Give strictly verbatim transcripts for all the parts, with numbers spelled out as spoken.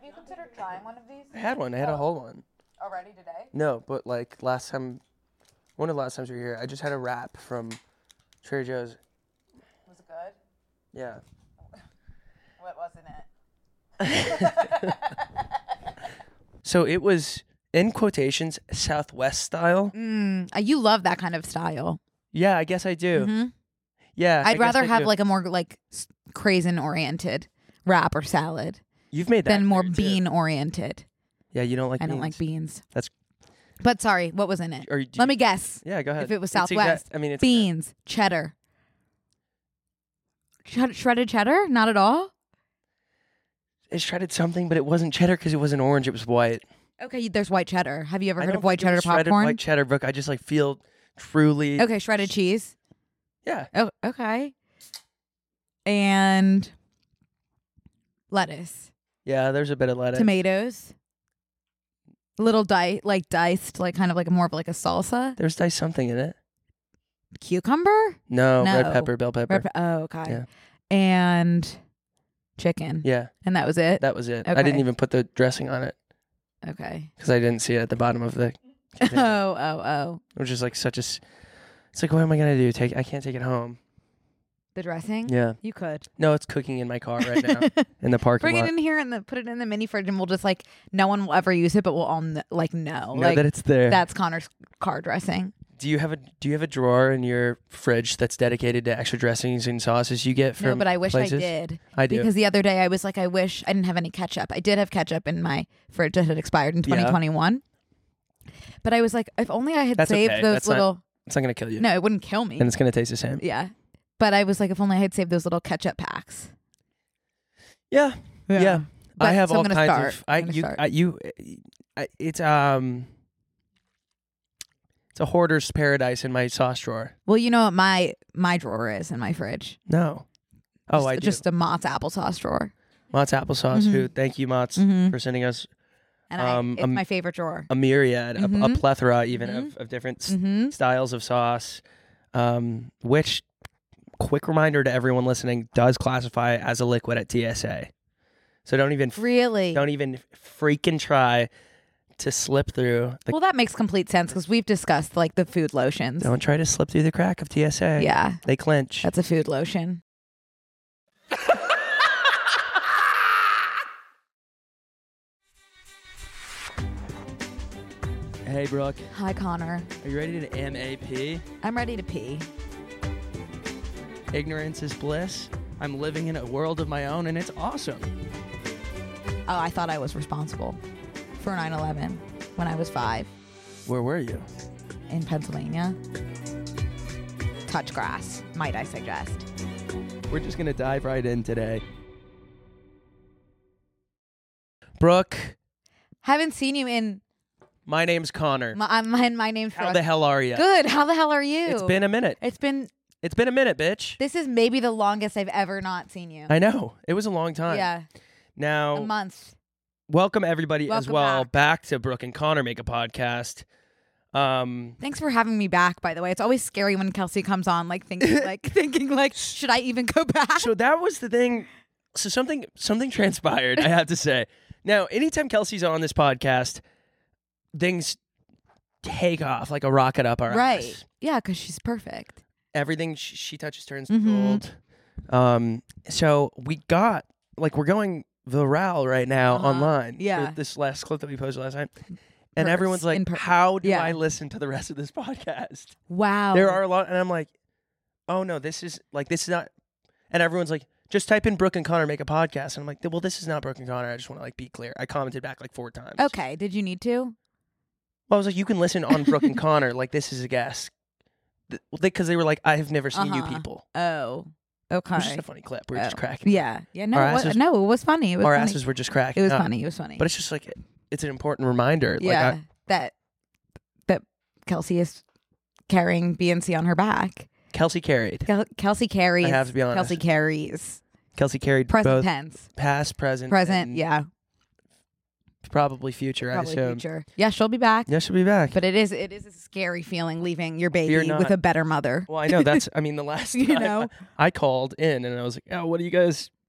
Have you considered trying one of these? I had one. I had oh. a whole one. Already today? No, but like last time, one of the last times we were here, I just had a wrap from Trader Joe's. Was it good? Yeah. What was in it? So it was, in quotations, Southwest style. Mm, uh, you love that kind of style. Yeah, I guess I do. Mm-hmm. Yeah. I'd I rather guess I have do. like a more like craisin oriented wrap or salad You've made that than more clear, too. bean oriented. Yeah, you don't like I beans. don't like beans. That's. But sorry, what was in it? Or do Let me guess. Yeah, go ahead. If it was It's exact- Southwest, I mean, it's beans, cheddar. Sh- shredded cheddar? Not at all? It shredded something, but it wasn't cheddar because it wasn't orange. It was white. Okay, there's white cheddar. Have you ever I heard don't of white think it was cheddar shredded popcorn? White cheddar, Brooke. I just like feel truly. Okay, shredded cheese. Yeah. Oh, okay. And lettuce, Yeah, there's a bit of lettuce. tomatoes, little di- like diced, like kind of like more of like a salsa. There's diced something in it. Cucumber? No, No. red pepper, bell pepper. Red pe- oh, okay. Yeah. And chicken. Yeah, And that was it? that was it. I Okay. didn't even put the dressing on it Okay. because I didn't see it at the bottom of the. Oh, container. oh, oh. Which is like such a. s- It's like, what am I gonna do? Take? I can't take it home. The dressing? Yeah. You could. No, it's cooking in my car right now in the parking Bring lot. it in here and the, put it in the mini fridge and we'll just like, no one will ever use it, but we'll all kn- like know. Know like that it's there. that's Connor's car dressing. Do you have a Do you have a drawer in your fridge that's dedicated to extra dressings and sauces you get from No, but I wish places? I did. I do. Because the other day I was like, I wish I didn't have any ketchup. I did have ketchup in my fridge that had expired in Yeah. twenty twenty-one. But I was like, if only I had That's saved okay. those That's not- little. It's not gonna kill you. No, it wouldn't kill me. And it's gonna taste the same. Yeah. But I was like, if only I had saved those little ketchup packs. Yeah. Yeah. But- I have so I'm all gonna kinds start. of. I I'm gonna you start. I, you. I, it's um. It's a hoarder's paradise in my sauce drawer. Well, you know what my my drawer is in my fridge. No. Oh, just, I do. just a Mott's applesauce drawer. Mott's applesauce. Mhm. Who? Thank you, Mott's, Mhm. for sending us And Um, I, it's um, my favorite drawer. a myriad, a, a Mhm. plethora, even Mhm. of, of different s- Mm-hmm. styles of sauce. Um, which, quick reminder to everyone listening, does classify as a liquid at T S A. So don't even Really? don't even freaking try to slip through. The, Well, that makes complete sense because we've discussed like the food lotions. don't try to slip through the crack of T S A. Yeah, They clinch. that's a food lotion. Hey, Brooke, Hi, Connor. are you ready to M A P? I'm ready to pee. Ignorance is bliss. I'm living in a world of my own, and it's awesome. Oh, I thought I was responsible for nine eleven when I was five Where were you? in Pennsylvania. Touch grass, might I suggest. We're just going to dive right in today. Brooke, Haven't seen you in my name's Connor. my my, my name's How the hell are you? Good. How the hell are you? It's been a minute. It's been. It's been a minute, bitch. This is maybe the longest I've ever not seen you. I know. It was a long time. Yeah, a Now, month. welcome everybody as Welcome well back. back to Brooke and Connor Make a Podcast. Um, Thanks for having me back. By the way, it's always scary when Kelsey comes on, like thinking, like thinking, like, should I even go back? so that was the thing. So something something transpired, I have to say. Now, anytime Kelsey's on this podcast, things take off like a rocket up our Right. ass. Yeah, because she's perfect. Everything she, she touches turns to Mhm. gold. Um, so we got like we're going viral right now Uh-huh. online. Yeah. for this last clip that we posted last night, and Pers- everyone's like, in per- "How do yeah. I listen to the rest of this podcast?" Wow. There are a lot, and I'm like, "Oh no, this is like this is not." And everyone's like, "Just type in Brooke and Connor Make a Podcast," and I'm like, "Well, this is not Brooke and Connor. I just want to like be clear." I commented back like four times. Okay. Did you need to? Well, I was like, "You can listen on Brooke and Connor. Like this is a guest." Because they were like, "I have never seen you Uh-huh. people." Oh. It was just Okay. a funny clip. We were Oh. just cracking. Yeah. Yeah. No. Our It was, asses- no. It was funny. It was Our funny. asses were just cracking. It was up. funny. It was funny. But it's just like it's an important reminder. yeah. Like I, that that Kelsey is carrying B N C on her back. Kelsey carried. Kel- Kelsey carries. I have to be honest. Kelsey carries. Kelsey carried Present both tense. past, present, Present. and Yeah. probably future. I Probably assume. future. Yeah. She'll be back. Yeah, she'll be back. But it is it is a scary feeling leaving your Fear baby not. with a better mother. Well, I know that's. I mean, the last time You know? I called in and I was like, "Oh, what do you guys?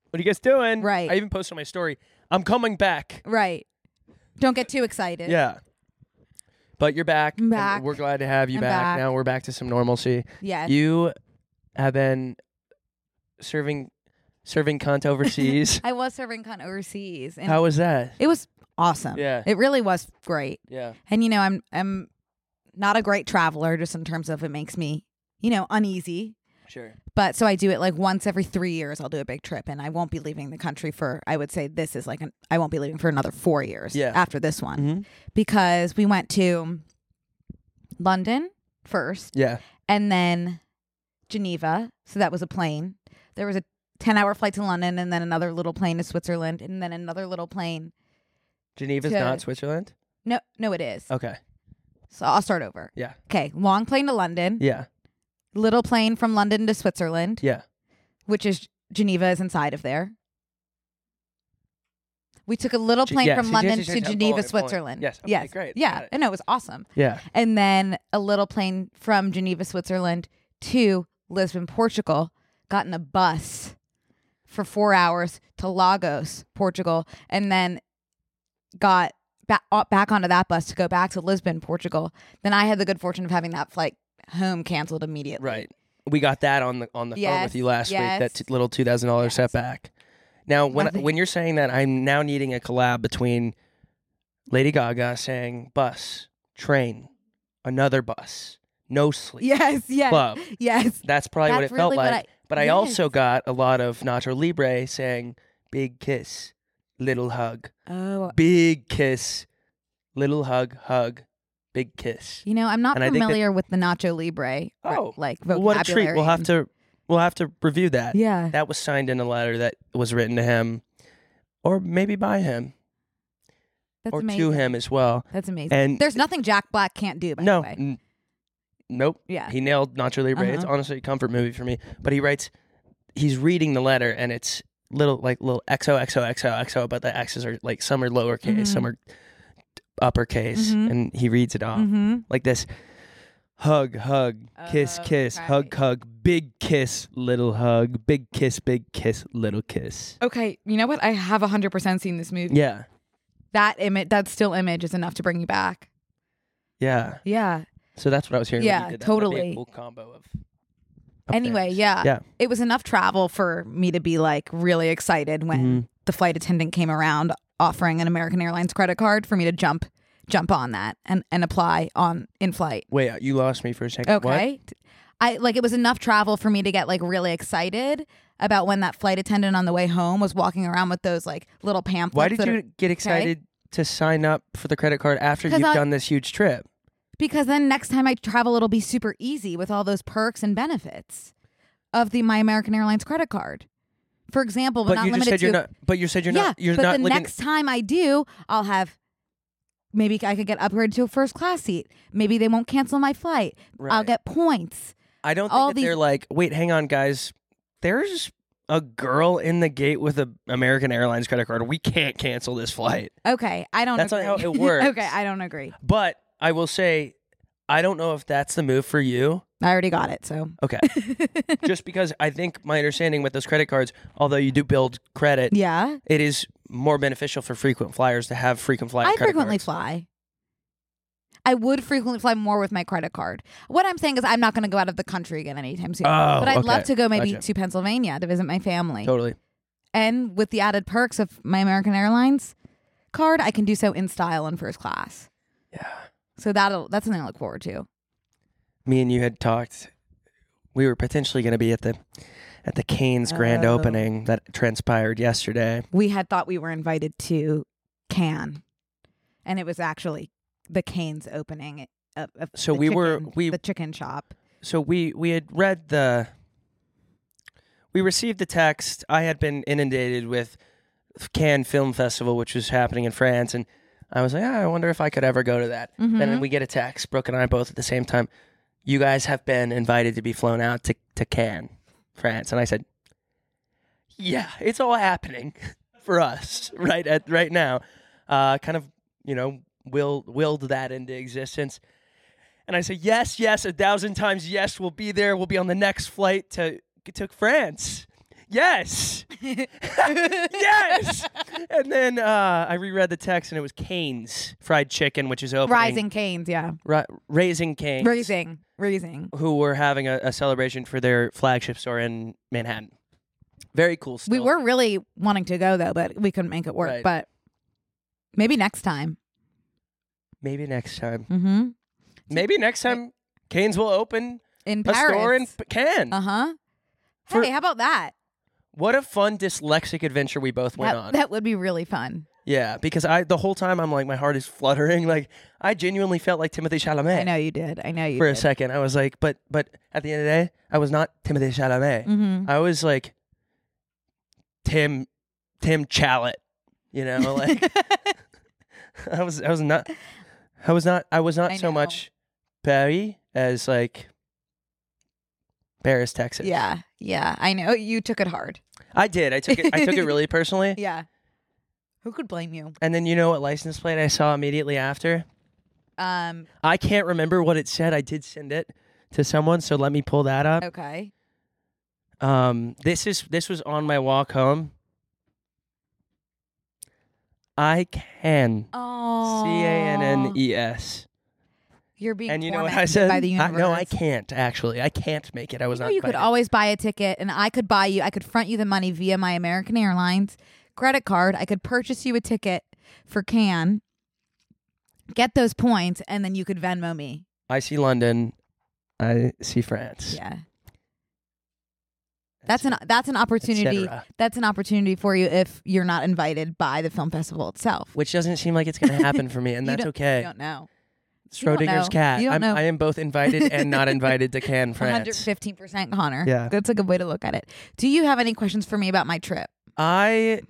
What are you guys doing? Right. I even posted on my story. I'm coming back. Right. Don't get too excited. Yeah. But you're back. I'm and back. We're glad to have you I'm back. back. Now we're back to some normalcy. Yes. You have been serving serving cunt overseas. I was serving cunt overseas, and How was that? it was awesome. Yeah. It really was great. Yeah. And you know, I'm I'm not a great traveler, just in terms of it makes me, you know, uneasy. Sure. But so I do it like once every three years. I'll do a big trip, and I won't be leaving the country for. I would say this is like an. I won't be leaving for another four years. Yeah. After this one, Mm-hmm. because we went to London first, Yeah. and then Geneva. So that was a plane. There was a ten-hour flight to London, and then another little plane to Switzerland, and then another little plane. Geneva's To- not Switzerland? No, no, it is. Okay. So I'll start over. Yeah. Okay, long plane to London. Yeah. Little plane from London to Switzerland, Yeah. which is Geneva is inside of there. We took a little Ge- plane yes, from yes, London yes, yes, to yes, I'm Geneva, following, I'm following. Switzerland. Yes, okay, yes, great, got Yeah, it. I know it was awesome. Yeah. And then a little plane from Geneva, Switzerland to Lisbon, Portugal. Got in a bus for four hours to Lagos, Portugal, and then got back back onto that bus to go back to Lisbon, Portugal. Then I had the good fortune of having that flight home canceled immediately. Right. We got that on the on the phone Yes, with you last week. yes. That t- little two thousand dollars Yes. setback. Now, when Nothing. when you're saying that, I'm now needing a collab between Lady Gaga saying "bus, train, another bus, no sleep, Yes, yes, club." yes. That's probably what That's it felt really what like. I- but I yes. also got a lot of Nacho Libre saying "big kiss, little hug, Oh, big kiss, little hug, hug, big kiss." you know, I'm not And I think that- familiar with the Nacho Libre. Oh, like Well, vocabulary. what a treat! We'll have and- to we'll have to review that. Yeah, That was signed in a letter that was written to him, or maybe by him, that's or amazing. to him as well. That's amazing. And There's nothing Jack Black can't do. By no, the way. n- nope. Yeah. He nailed Nacho Libre. It's Uh-huh. honestly a comfort movie for me. But he writes, he's reading the letter, and it's little like little X O X O X O X O, but the X's are like some are lowercase, Mhm. some are uppercase, Mhm. and he reads it off Mm-hmm. like this: hug, hug, kiss, Oh, kiss, hug, okay. hug, big kiss, little hug, big kiss, big kiss, little kiss. Okay, you know what? I have one hundred percent seen this movie. Yeah, That image, that still image is enough to bring you back. yeah. Yeah. So that's what I was hearing. when Yeah, you did that. That'd be a totally. cool combo of. of Anyway, things. yeah. Yeah. It was enough travel for me to be like really excited when Mhm. the flight attendant came around offering an American Airlines credit card for me to jump jump on that and, and apply on in flight. Wait, you lost me for a second. What? Okay. I like it was enough travel for me to get like really excited about when that flight attendant on the way home was walking around with those like little pamphlets. Why did that you are- get excited to sign up for the credit card after 'Cause you've I- done this huge trip? Because then next time I travel, it'll be super easy with all those perks and benefits of the My American Airlines credit card. For example, but, But not you just limited said you're to not. But you said you're yeah, not. You're but not the looking. next time I do, I'll have maybe I could get upgraded to a first class seat. Maybe they won't cancel my flight. I'll Right. get points. I don't think all that these- they're like. Wait, hang on, guys. There's a girl in the gate with an American Airlines credit card. We can't cancel this flight. Okay, I don't. That's not agree. how it works. Okay, I don't agree. But I will say, I don't know if that's the move for you. I already got it. So Okay. Just because I think my understanding with those credit cards, although you do build credit, yeah, it is more beneficial for frequent flyers to have frequent flyer I credit frequently cards. fly. I would frequently fly more with my credit card. What I'm saying is, I'm not going to go out of the country again anytime soon. Oh, but I'd okay. love to go maybe Gotcha. to Pennsylvania to visit my family. Totally. And with the added perks of my American Airlines card, I can do so in style and first class. Yeah. So that'll that's something I look forward to. Me and you had talked. We were potentially going to be at the at the Canes grand Oh. opening that transpired yesterday. We had thought we were invited to Cannes, and it was actually the Canes opening of, of So the we were- chicken- we- the chicken shop. So we we had read the. We received the text. I had been inundated with Cannes Film Festival, which was happening in France, and I was like, ah, I wonder if I could ever go to that. Mhm. Then we get a text, Brooke and I both at the same time. You guys have been invited to be flown out to, to Cannes, France. And I said, yeah, it's all happening for us right at right now. Uh, kind of, you know, will willed that into existence. And I said, yes, yes, a thousand times yes, we'll be there. We'll be on the next flight to to France. Yes. Yes. And then uh, I reread the text, and it was Cane's Fried Chicken, which is opening. Rising Canes, yeah. Ri- Raising Cane's. Raising, raising. Who were having a, a celebration for their flagship store in Manhattan. Very cool stuff. We were really wanting to go though, but we couldn't make it work. Right. But maybe next time. Maybe next time. Mm-hmm. Maybe next time Cane's will open In a Paris. store in P- Cannes. Uh huh. For- Hey, how about that? What a fun dyslexic adventure we both went That, on. that would be really fun. Yeah, because I the whole time I'm like, my heart is fluttering. Like, I genuinely felt like Timothée Chalamet. I know you did. I know you For did. a second, I was like, but but at the end of the day, I was not Timothée Chalamet. Mm-hmm. I was like Tim Tim Chalet. You know, like I was I was not I was not I was not I so know. much Paris as like Paris, Texas. Yeah, yeah. I know you took it hard. I did. I took it I took it really personally. Yeah. Who could blame you? And then you know what license plate I saw immediately after? Um. I can't remember what it said. I did send it to someone, so let me pull that up. Okay. Um, this is this was on my walk home. I can Oh. C A N N E S. You're being And you know what I tormented said? by the I, universe. no, I can't actually. I can't make it. I was You know not. you could invited. always buy a ticket, and I could buy you. I could front you the money via my American Airlines credit card. I could purchase you a ticket for Cannes, get those points, and then you could Venmo me. I see London. I see France. Yeah, that's an that's an opportunity. cetera. That's an opportunity for you if you're not invited by the film festival itself. Which doesn't seem like it's going to happen for me, and You that's don't- okay. You don't know. you don't Schrodinger's know. cat. You don't I'm, know. I am both invited and not invited to Cannes, one hundred France. fifteen percent Connor. Yeah. That's a good way to look at it. Do you have any questions for me about my trip? I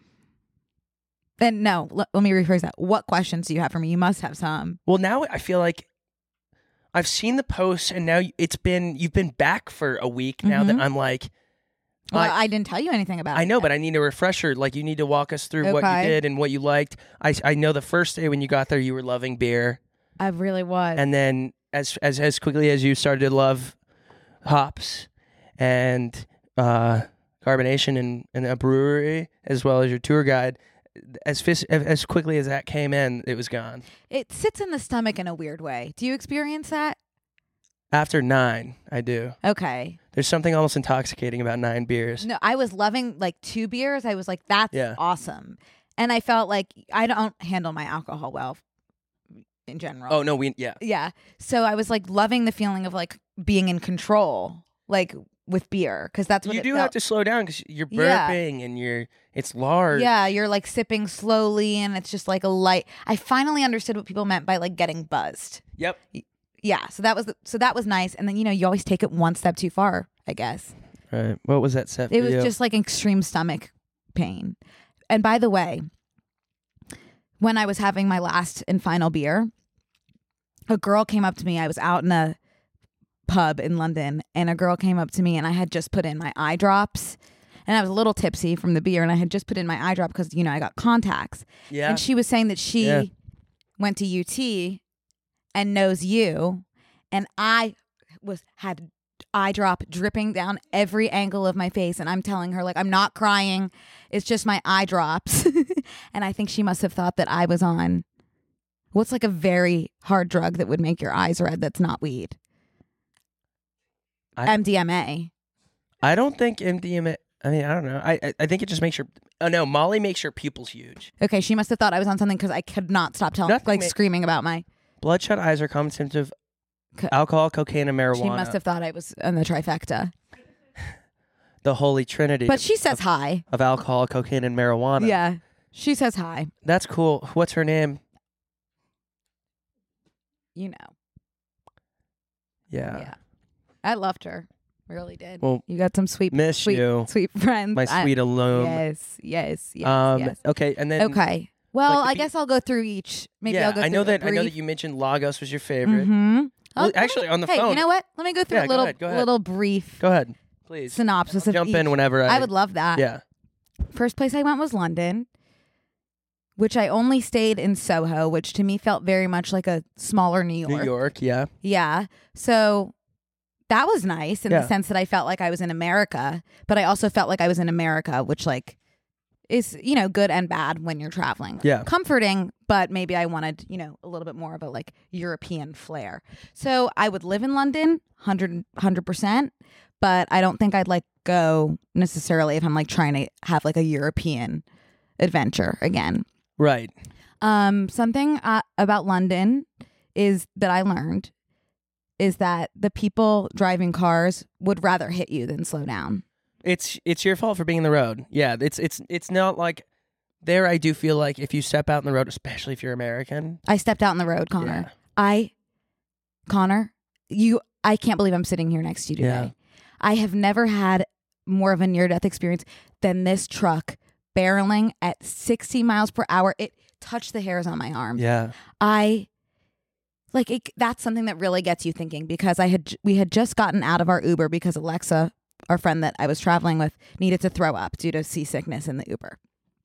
Then no, let, let me rephrase that. What questions do you have for me? You must have some. well now I feel like I've seen the posts, and now it's been you've been back for a week now that Mhm. I'm like. Well, I- I, didn't tell you anything about it. I know, but I need a refresher. Like, you need to walk us through what you Okay. did and what you liked. I, I know the first day when you got there, you were loving beer, I really was. and then as as as quickly as you started to love hops and uh, carbonation and, and a brewery, as well as your tour guide, as fis- as quickly as that came in, it was gone. It sits in the stomach in a weird way. Do you experience that? After nine, I do. Okay. There's something almost intoxicating about nine beers. No, I was loving like two beers. I was like, that's Yeah. awesome. And I felt like I don't handle my alcohol well in general. Oh no, we yeah. Yeah. So I was like loving the feeling of like being in control, like with beer, because that's what You it do felt. have to slow down because you're Yeah. burping and you're it's large. Yeah, you're like sipping slowly, and it's just like a light. I finally understood what people meant by like getting buzzed. Yep. Yeah, so that was the, so that was nice. And then you know you always take it one step too far, I guess. Right. What was that set? It for was you? just like extreme stomach pain. And by the way, when I was having my last and final beer, a girl came up to me. I was out in a pub in London, and a girl came up to me, and I had just put in my eye drops, and I was a little tipsy from the beer, and I had just put in my eye drop because you know I got contacts. yeah. And she was saying that she Yeah. went to U T and knows you, and I was had eye drop dripping down every angle of my face, and I'm telling her like I'm not crying, it's just my eye drops. And I think she must have thought that I was on what's like a very hard drug that would make your eyes red that's not weed. I- M D M A. I don't think M D M A. I mean, I don't know. I I, I think it just makes your. Oh no, Molly makes your pupils huge. Okay, she must have thought I was on something because I could not stop telling Nothing like ma- screaming about my Bloodshot eyes are common symptoms of Co- alcohol, cocaine, and marijuana. she must have thought I was on the trifecta. the holy trinity. But of, she says hi. of alcohol, cocaine, and marijuana. Yeah. She says hi. That's cool. What's her name? You know. Yeah. Yeah. I loved her. Really did. Well, You got some sweet miss sweet you, sweet friends. my I- sweet alone. Yes, yes, yes. um. yes. Okay, and then Okay. Well, like the I pe- guess I'll go through each. Maybe yeah, I'll go I know through a that I know that brief- you mentioned Lagos was your favorite. Mm-hmm. Well, actually, on the hey, phone. you know what? Let me go through Yeah, a go little ahead, go ahead. little brief Go ahead, please. synopsis of Jump each. in whenever I. I would love that. Yeah. First place I went was London, which I only stayed in Soho, which to me felt very much like a smaller New York. New York. Yeah. Yeah. So that was nice in Yeah. the sense that I felt like I was in America, but I also felt like I was in America, which like is, you know, good and bad when you're traveling. Yeah. Comforting, but maybe I wanted, you know, a little bit more of a like European flair. So I would live in London one hundred, one hundred percent, but I don't think I'd like go necessarily if I'm like trying to have like a European adventure again. Right. Um, something uh, about London is that I learned is that the people driving cars would rather hit you than slow down. It's it's your fault for being in the road. Yeah, it's it's it's not like there. I do feel like if you step out in the road, especially if you're American. I stepped out in the road, Connor. Yeah. I, Connor, you, I can't believe I'm sitting here next to you today. Yeah. I have never had more of a near-death experience than this truck barreling at sixty miles per hour. It touched the hairs on my arm. Yeah. I like it, that's something that really gets you thinking because I had we had just gotten out of our Uber because Alexa, our friend that I was traveling with, needed to throw up due to seasickness in the Uber.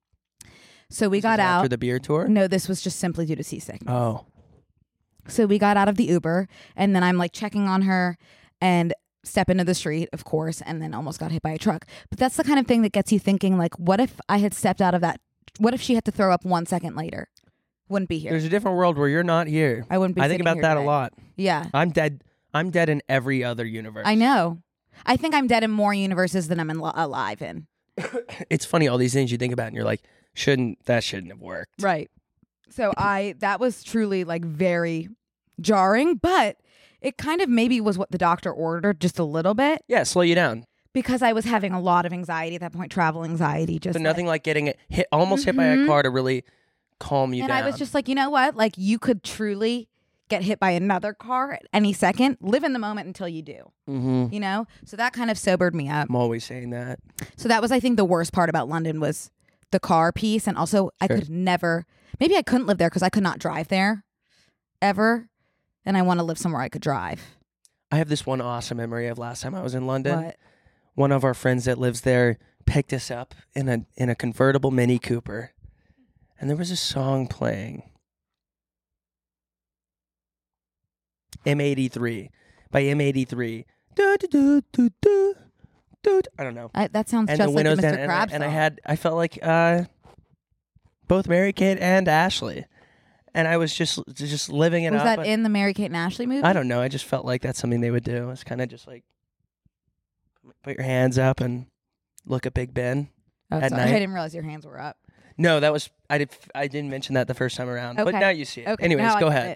So we This got is out. after the beer tour. No, this was just simply due to seasickness. Oh. So we got out of the Uber and then I'm like checking on her and step into the street, of course, and then almost got hit by a truck. But that's the kind of thing that gets you thinking, like, what if I had stepped out of that? What if she had to throw up one second later? Wouldn't be here. There's a different world where you're not here. I wouldn't be I think sitting about here that today. a lot. Yeah. I'm dead. I'm dead in every other universe. I know. I think I'm dead in more universes than I'm in lo- alive in. It's funny, all these things you think about and you're like, shouldn't that shouldn't have worked. Right. So I that was truly like very jarring, but it kind of maybe was what the doctor ordered just a little bit Yeah, slow you down. because I was having a lot of anxiety at that point, travel anxiety. Just But like- nothing like getting it hit, almost hit by a Mhm. car to really calm you and down. I was just like, you know what? Like you could truly get hit by another car at any second. Live in the moment until you do. hmm You know? So that kind of sobered me up. I'm always saying that. So that was, I think, the worst part about London was the car piece. And also I Sure. could never, maybe I couldn't live there because I could not drive there ever. And I want to live somewhere I could drive. I have this one awesome memory of last time I was in London. What? One of our friends that lives there picked us up in a in a convertible Mini Cooper, and there was a song playing. M eighty-three by M eighty-three. Do, do, do, do, do, do. I don't know. I, that sounds And just the like a windows Mister down, and I, Krabs and I song. had I felt like uh, both Mary Kate and Ashley, and I was just just living it Was up. that but- in the Mary Kate and Ashley movie? I don't know. I just felt like that's something they would do. It's kind of just like put your hands up and look at Big Ben. Oh, at sorry. I night. didn't realize your hands were up. No, that was I did. I didn't mention that the first time around, but Okay. now you see it. Okay. Anyways, now I go get ahead. it.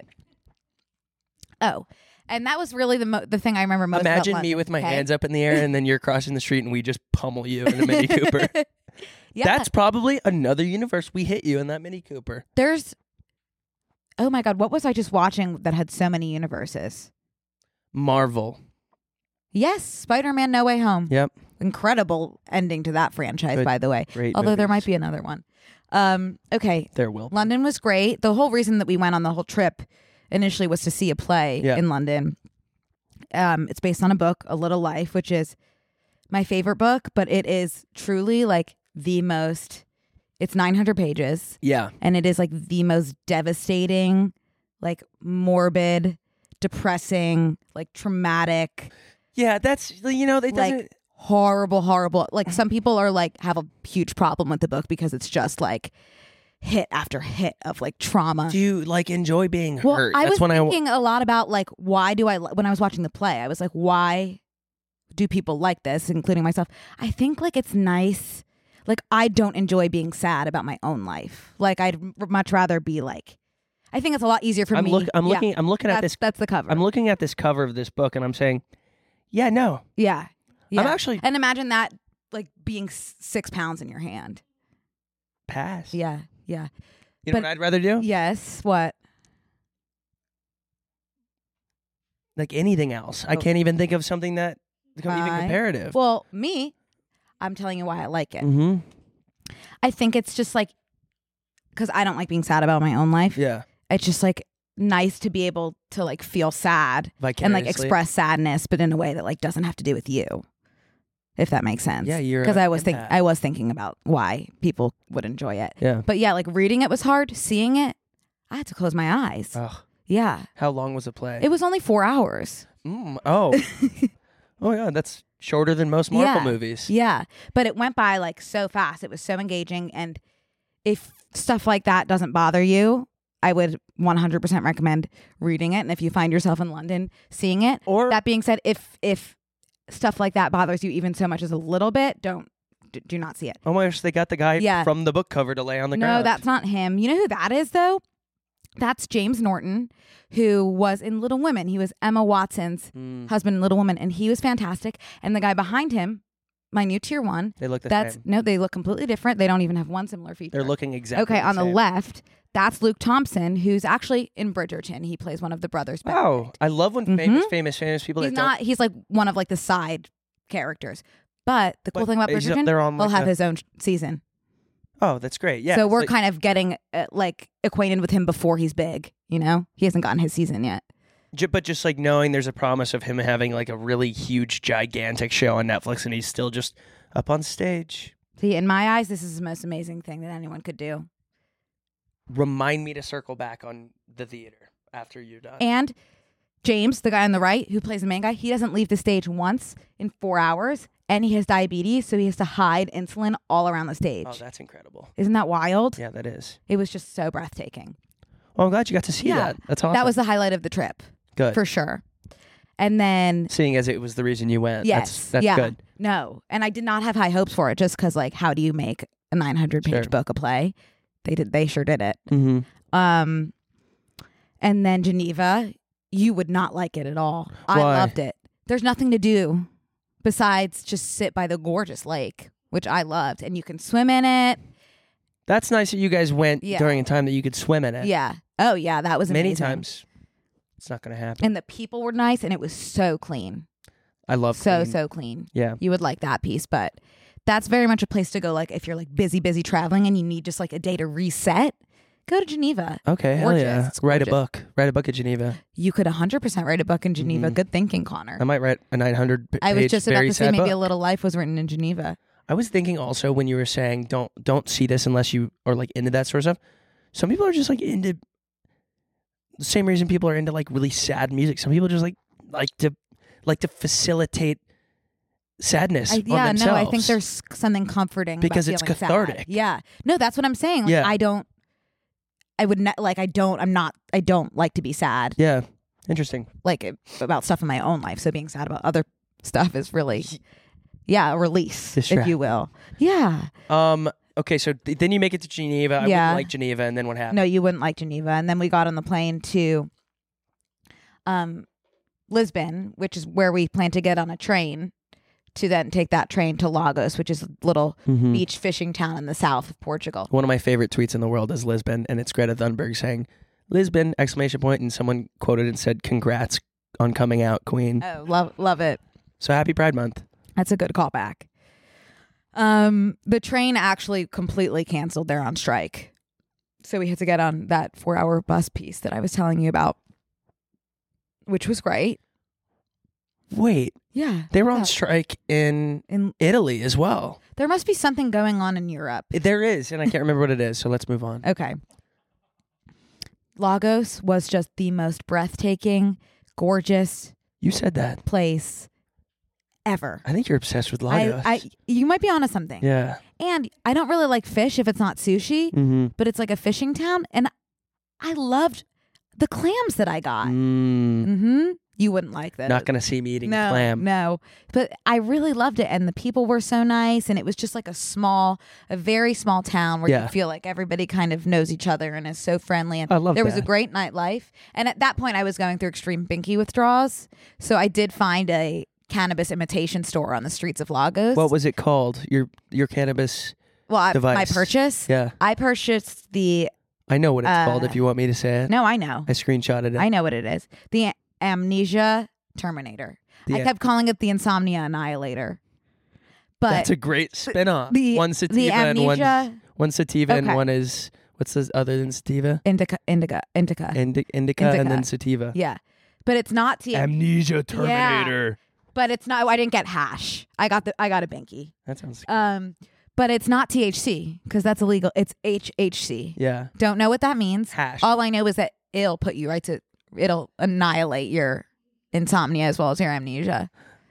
Oh, and that was really the mo- the thing I remember most. about Imagine me London, with my okay? hands up in the air, and then you're crossing the street, and we just pummel you in a Mini Cooper. Yeah, That's probably another universe. We hit you in that Mini Cooper. there's. Oh my God! What was I just watching that had so many universes? Marvel. Yes, Spider-Man: No Way Home. Yep. Incredible ending to that franchise, Good. by the way. Great. Although there might movies. be another one. Um, okay, There will. London was great. The whole reason that we went on the whole trip initially was to see a play Yeah. in London. Um, it's based on a book, A Little Life, which is my favorite book, but it is truly like the most. It's nine hundred pages, Yeah. and it is like the most devastating, like morbid, depressing, like traumatic. Yeah. That's you know it Like, doesn't. horrible, horrible. Like some people are like have a huge problem with the book because it's just like hit after hit of like trauma. Do you like enjoy being Well, hurt? I That's was when I. thinking a lot about like why do I li- when I was watching the play, I was like, why do people like this, including myself? I think like it's nice. Like I don't enjoy being sad about my own life. Like I'd r- much rather be like. I think it's a lot easier for I'm me. look. I'm Yeah, looking. I'm looking at that's, this. That's the cover. I'm looking at this cover of this book, and I'm saying, yeah, no. yeah, yeah. I'm actually and imagine that like being s- six pounds in your hand. pass. Yeah, yeah. You know but- what I'd rather do? Yes. What? Like anything else. I Oh. can't even think of something that even I- comparative. Well, me, I'm telling you why I like it. mm-hmm. I think it's just like, because I don't like being sad about my own life. Yeah. It's just like nice to be able to like feel sad Vicariously. and like express sadness, but in a way that like doesn't have to do with you. If that makes sense. Yeah, you're Because a I was think empath. I was thinking about why people would enjoy it. Yeah. But yeah, like reading it was hard. Seeing it, I had to close my eyes. Ugh. Yeah. How long was the play? It was only four hours. Mm, oh. Oh my god, that's shorter than most Marvel Yeah. movies. Yeah. But it went by like so fast. It was so engaging. And if stuff like that doesn't bother you, I would one hundred percent recommend reading it. And if you find yourself in London, seeing it. Or That being said, if if stuff like that bothers you even so much as a little bit, don't d- do not see it. oh my gosh, they got the guy Yeah. from the book cover to lay on the no, ground. that's not him. You know who that is though? That's James Norton, who was in Little Women. He was Emma Watson's Mm, husband in Little Women, and he was fantastic. And the guy behind him, my new tier one, they look the that's same. no, they look completely different. They don't even have one similar feature. They're looking exactly okay. On the same. left, that's Luke Thompson, who's actually in Bridgerton. He plays one of the brothers. Wow, I love when famous, famous, famous people He's that not. He's like one of like the side characters. But the cool But thing about he's- Bridgerton, they're on, he'll like, have a- his own sh- season. don't. Oh, that's great. Yeah. so it's we're like- kind of getting uh, like acquainted with him before he's big. You know, he hasn't gotten his season yet. Ju- but just like knowing there's a promise of him having like a really huge, gigantic show on Netflix, and he's still just up on stage. See, in my eyes, this is the most amazing thing that anyone could do. Remind me to circle back on the theater after you're done. And James, the guy on the right who plays the main guy, he doesn't leave the stage once in four hours, and he has diabetes, so he has to hide insulin all around the stage. oh, that's incredible. Isn't that wild? Yeah, that is. It was just so breathtaking. Well, I'm glad you got to see Yeah. that. That's awesome. That was the highlight of the trip, good. for sure. And then, Seeing as it was the reason you went. yes, That's, that's yeah, good. no. And I did not have high hopes for it just because, like, how do you make a nine hundred page Sure. book a play? They did. They sure did it. Mm-hmm. Um, and then Geneva, you would not like it at all. I Why? loved it. There's nothing to do besides just sit by the gorgeous lake, which I loved, and you can swim in it. That's nice that you guys went Yeah. during a time that you could swim in it. Yeah. Oh yeah, that was Many amazing. times. It's not going to happen. And the people were nice, and it was so clean, I love so clean. so clean. Yeah. You would like that piece, but that's very much a place to go. Like if you're like busy, busy traveling, and you need just like a day to reset, go to Geneva. Okay, hell Gorgeous. yeah. It's Write a gorgeous. book. Write a book at Geneva. You could one hundred percent write a book in Geneva. Mhm. Good thinking, Connor. I might write a nine hundred page I was just about very to say sad maybe book. a little life was written in Geneva. I was thinking also when you were saying don't don't see this unless you are like into that sort of stuff. Some people are just like into the same reason people are into like really sad music. Some people just like like to like to facilitate sadness I, on yeah, themselves. no, I think there's something comforting Because about it's feeling sad. cathartic. Yeah, no, that's what I'm saying. Like, Yeah. I don't. I would not like. I don't. I'm not. I don't like to be sad. Yeah, interesting. Like uh, about stuff in my own life. So being sad about other stuff is really, yeah, a release, if Distract. you will. Yeah. Um. Okay, so th- then you make it to Geneva. I Yeah. wouldn't like Geneva, and then what happened? No, you wouldn't like Geneva. And then we got on the plane to, um, Lisbon, which is where we plan to get on a train, to then take that train to Lagos, which is a little Mhm. beach fishing town in the south of Portugal. One of my favorite tweets in the world is Lisbon, and it's Greta Thunberg saying Lisbon exclamation point, and someone quoted and said, "Congrats on coming out, Queen." Oh, love love it. So happy Pride Month. That's a good callback. Um, the train actually completely canceled. They're on strike, so we had to get on that four-hour bus piece that I was telling you about, which was great. Wait, Yeah, they were on yeah. strike in In Italy as well. there must be something going on in Europe. There is, and I can't remember what it is. So let's move on. Okay. Lagos was just the most breathtaking, gorgeous You said that. place ever. I think you're obsessed with Lagos. I, I, you might be onto something. yeah. And I don't really like fish if it's not sushi, Mm-hmm. but it's like a fishing town, and I loved the clams that I got. Mm, Mm-hmm. You wouldn't like that. not gonna see me eating no, clam. No, but I really loved it, and the people were so nice, and it was just like a small, a very small town where Yeah. you feel like everybody kind of knows each other and is so friendly. And I love there was a that. great nightlife, and at that point, I was going through extreme binky withdrawals, so I did find a cannabis imitation store on the streets of Lagos. What was it called? Your your cannabis? well, I, my device? purchase? Yeah, I purchased the. I know what it's Uh, called. If you want me to say it, No, I know. I screenshotted it. I know what it is. The Amnesia Terminator. I The- kept calling it the Insomnia Annihilator. But That's a great spin-off. the one sativa the and one amnesia one sativa and Okay. one is what's this other than sativa? indica indica indica. Indi- indica, Indica. and then sativa. yeah. But it's not T Amnesia Terminator. but it's not I didn't get hash. I got the I got a binky. That sounds. Um but it's not T H C because that's illegal. It's H H C. yeah. Don't know what that means. Hash. All I know is that it'll put you right to it'll annihilate your insomnia as well as your amnesia. Wow,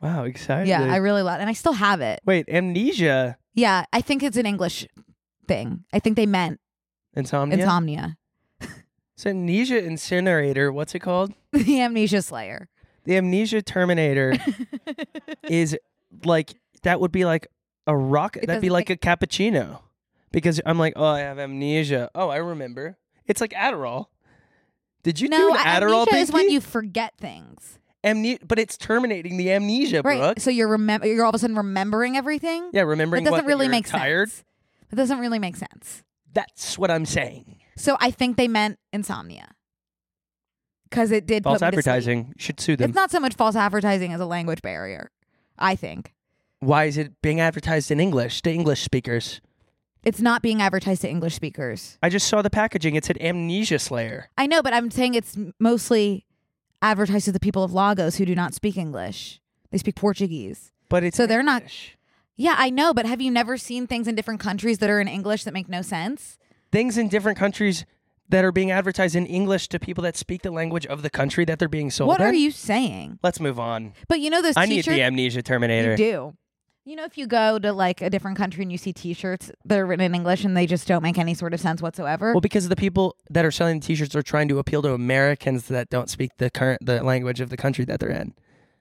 Wow, excited. Yeah, I really love it. And I still have it. Wait, amnesia, Yeah, I think it's an English thing. I think they meant insomnia. insomnia. It's amnesia incinerator. What's it called? The Amnesia Slayer. The amnesia terminator is like that would be like a rock. It That'd be doesn't like a cappuccino, because I'm like, oh, I have amnesia. Oh, I remember. It's like Adderall. Did you No, do an Adderall? amnesia is when Pinky? you forget things. Amne- but it's terminating the amnesia, Right. Brooke. So you're remember you're all of a sudden remembering everything? Yeah, remembering That what, doesn't that really you're make tired. sense. That doesn't really make sense. That's what I'm saying. So I think they meant insomnia. Because it did False put me to sleep. advertising. You should sue them. It's not so much false advertising as a language barrier, I think. Why is it being advertised in English to English speakers? It's not being advertised to English speakers. I just saw the packaging. It said Amnesia Slayer. I know, but I'm saying it's m- mostly advertised to the people of Lagos who do not speak English. They speak Portuguese. But it's So in they're not- English. Yeah, I know, but have you never seen things in different countries that are in English that make no sense? Things in different countries that are being advertised in English to people that speak the language of the country that they're being sold What in? are you saying? Let's move on. But you know those I need t-shirts? the Amnesia Terminator. You do. You know, if you go to like a different country and you see T-shirts that are written in English and they just don't make any sort of sense whatsoever. Well, because the people that are selling the T-shirts are trying to appeal to Americans that don't speak the current the language of the country that they're in.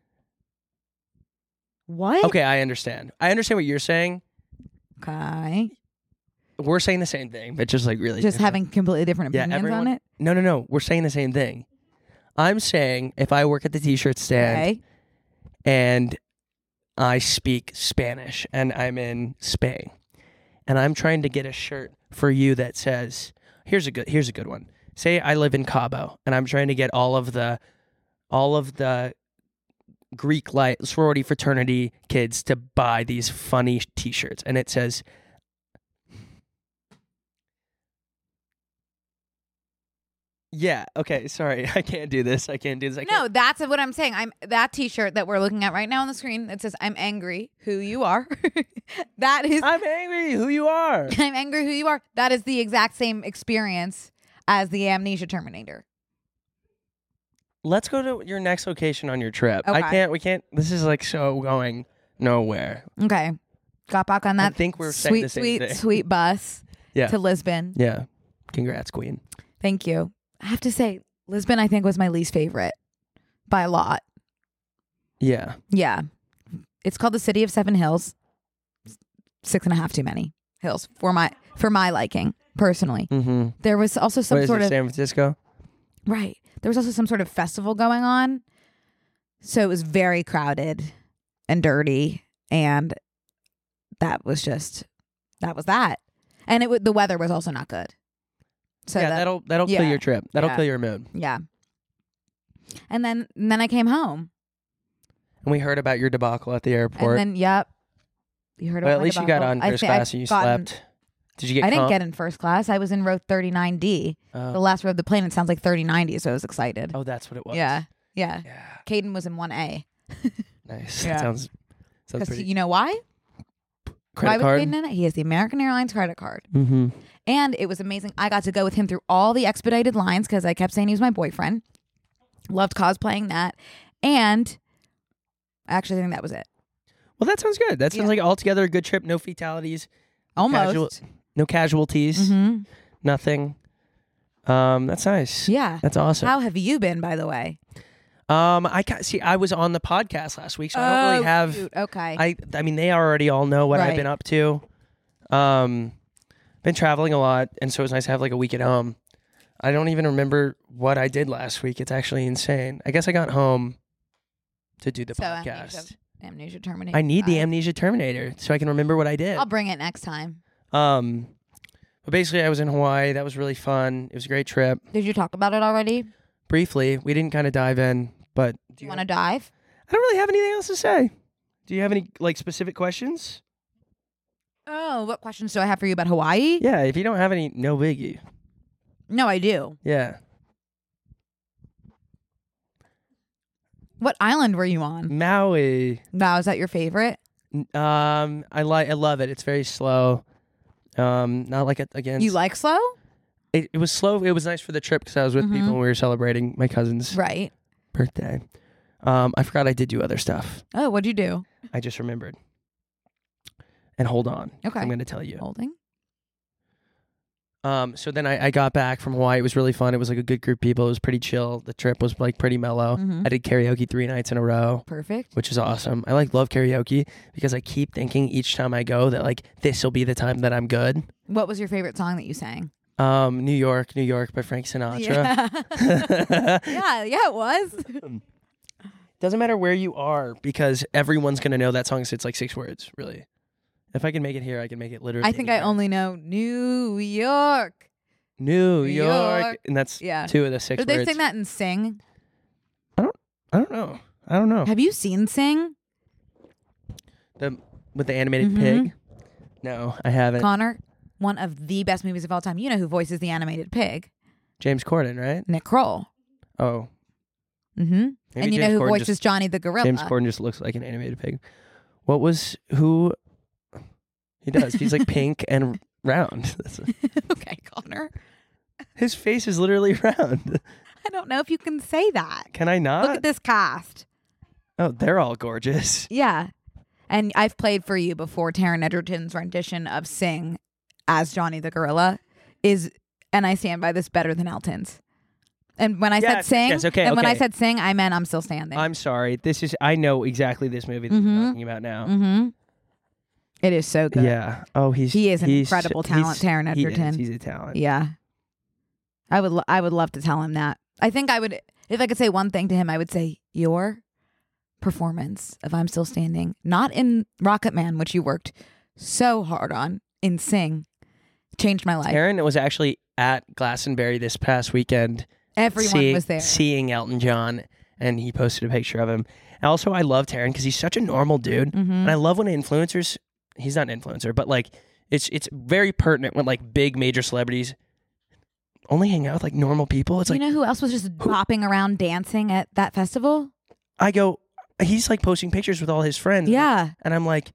What? Okay, I understand. I understand what you're saying. Okay. We're saying the same thing, but just like really Just different. having completely different Yeah, opinions everyone- on it. No, no, no. We're saying the same thing. I'm saying if I work at the T-shirt stand Okay. and I speak Spanish and I'm in Spain and I'm trying to get a shirt for you that says, here's a good here's a good one. Say I live in Cabo and I'm trying to get all of the all of the Greek light sorority fraternity kids to buy these funny T-shirts, and it says Yeah, okay, sorry. I can't do this. I can't do this. I can't. No, that's what I'm saying. I'm that T-shirt that we're looking at right now on the screen that says "I'm angry, who you are." That is, I'm angry who you are. I'm angry, who you are. That is the exact same experience as the Amnesia Terminator. Let's go to your next location on your trip. I Okay. can't we can't this is like so going nowhere. Okay, got back on that. I think we're saying sweet, the same sweet, thing. sweet bus Yeah. to Lisbon. Yeah. Congrats, Queen. Thank you. I have to say, Lisbon, I think, was my least favorite by a lot. Yeah. Yeah. It's called the City of Seven Hills. Six and a half too many hills for my for my liking, personally. Mm-hmm. There was also some What is sort it, of San Francisco? right. There was also some sort of festival going on. So it was very crowded and dirty, and that was just that was that. And it w- the weather was also not good. So yeah, that, that'll that'll kill yeah. your trip. That'll Yeah. kill your mood. yeah. And then and then I came home. And we heard about your debacle at the airport. And then yep. You heard But about at my least you got debacle. on I first thi- I've class and you gotten- slept. Did you get I didn't comp? get in first class. I was in row thirty-nine D. Oh. The last row of the plane. It sounds like thirty ninety, so I was excited. Oh, that's what it was. yeah. Yeah. Yeah. Caden was in one A. Nice. Yeah. That sounds sounds Because pretty you know why? credit why card. was Caden in it? He has the American Airlines credit card. Mm-hmm. And it was amazing. I got to go with him through all the expedited lines because I kept saying he was my boyfriend. Loved cosplaying that. And I actually think that was it. Well, that sounds good. That sounds Yeah. like altogether a good trip. No fatalities. Almost. Casual- No casualties. hmm Nothing. Um, that's nice. Yeah. That's awesome. How have you been, by the way? Um, I ca- see. I was on the podcast last week, so I don't really have. shoot. Okay. I I mean, they already all know what I've Right. been up to. Um, been traveling a lot, and so it was nice to have like a week at home. I don't even remember what I did last week. It's actually insane. I guess I got home to do the So, podcast. Amnesia, Amnesia Terminator. I need the five. Amnesia Terminator so I can remember what I did. I'll bring it next time. Um, but basically, I was in Hawaii. That was really fun. It was a great trip. Did you talk about it already? Do Briefly, we didn't kind of dive in, but do you want to dive? I don't really have anything else to say. Do you have any like specific questions? Oh, what questions do I have for you about Hawaii? Yeah, if you don't have any, no biggie. No, I do. Yeah. What island were you on? Maui. Now, is that your favorite? N- Um, I like. I love it. It's very slow. Um, not like it against. You like slow? it? It was slow. It was nice for the trip because I was with Mhm. people and we were celebrating my cousin's Right. birthday. Um, I forgot I did do other stuff. Oh, what'd you do? I just remembered. And hold on. Okay. I'm going to tell you. Holding. Um, so then I, I got back from Hawaii. It was really fun. It was like a good group of people. It was pretty chill. The trip was like pretty mellow. Mhm. I did karaoke three nights in a row, Perfect. which is awesome. I like love karaoke because I keep thinking each time I go that like this will be the time that I'm good. What was your favorite song that you sang? Um, New York, New York by Frank Sinatra. Yeah. yeah, yeah, it was. Doesn't matter where you are because everyone's gonna know that song. So it's like six words, really. If I can make it here, I can make it literally. I think I anywhere. only know New York. New New York, York. and that's Yeah. two of the six Did they words. sing that in Sing? I don't know. I don't know. Have you seen Sing? The with the animated Mhm. pig. No, I haven't. Connor, one of the best movies of all time. You know who voices the animated pig? James Corden, right? Nick Kroll. Oh, Mm-hmm. maybe And you James know who Corden voices just, Johnny the gorilla? James Corden just looks like an animated pig. What was who? He does. He's like pink and round. That's a- Okay, Connor. his face is literally round. I don't know if you can say that. Can I not? Look at this cast. Oh, they're all gorgeous. Yeah. And I've played for you before. Taron Egerton's rendition of Sing as Johnny the gorilla is, and I stand by this, better than Elton's. And when I said Yes, sing, yes, okay, and when I okay. said sing, I meant I'm still standing. I'm sorry. This is. I know exactly this movie that Mhm. you're talking about now. Mm-hmm. It is so good. Yeah. Oh, he's He is an he's- incredible he's- talent, Taron he is. Egerton. He's a talent. Yeah. I would lo- I would love to tell him that. I think I would, if I could say one thing to him, I would say your performance of I'm Still Standing, not in Rocket Man, which you worked so hard on, in Sing, changed my life. Taron was actually at Glastonbury this past weekend. Everyone seeing, was there. seeing Elton John, and he posted a picture of him. And also, I love Taron because he's such a normal dude, Mhm. and I love when influencers. He's not an influencer, but like it's it's very pertinent when like big major celebrities only hang out with like normal people. It's you like know who else was just bopping around dancing at that festival? I go, he's like posting pictures with all his friends. Yeah. and I'm like,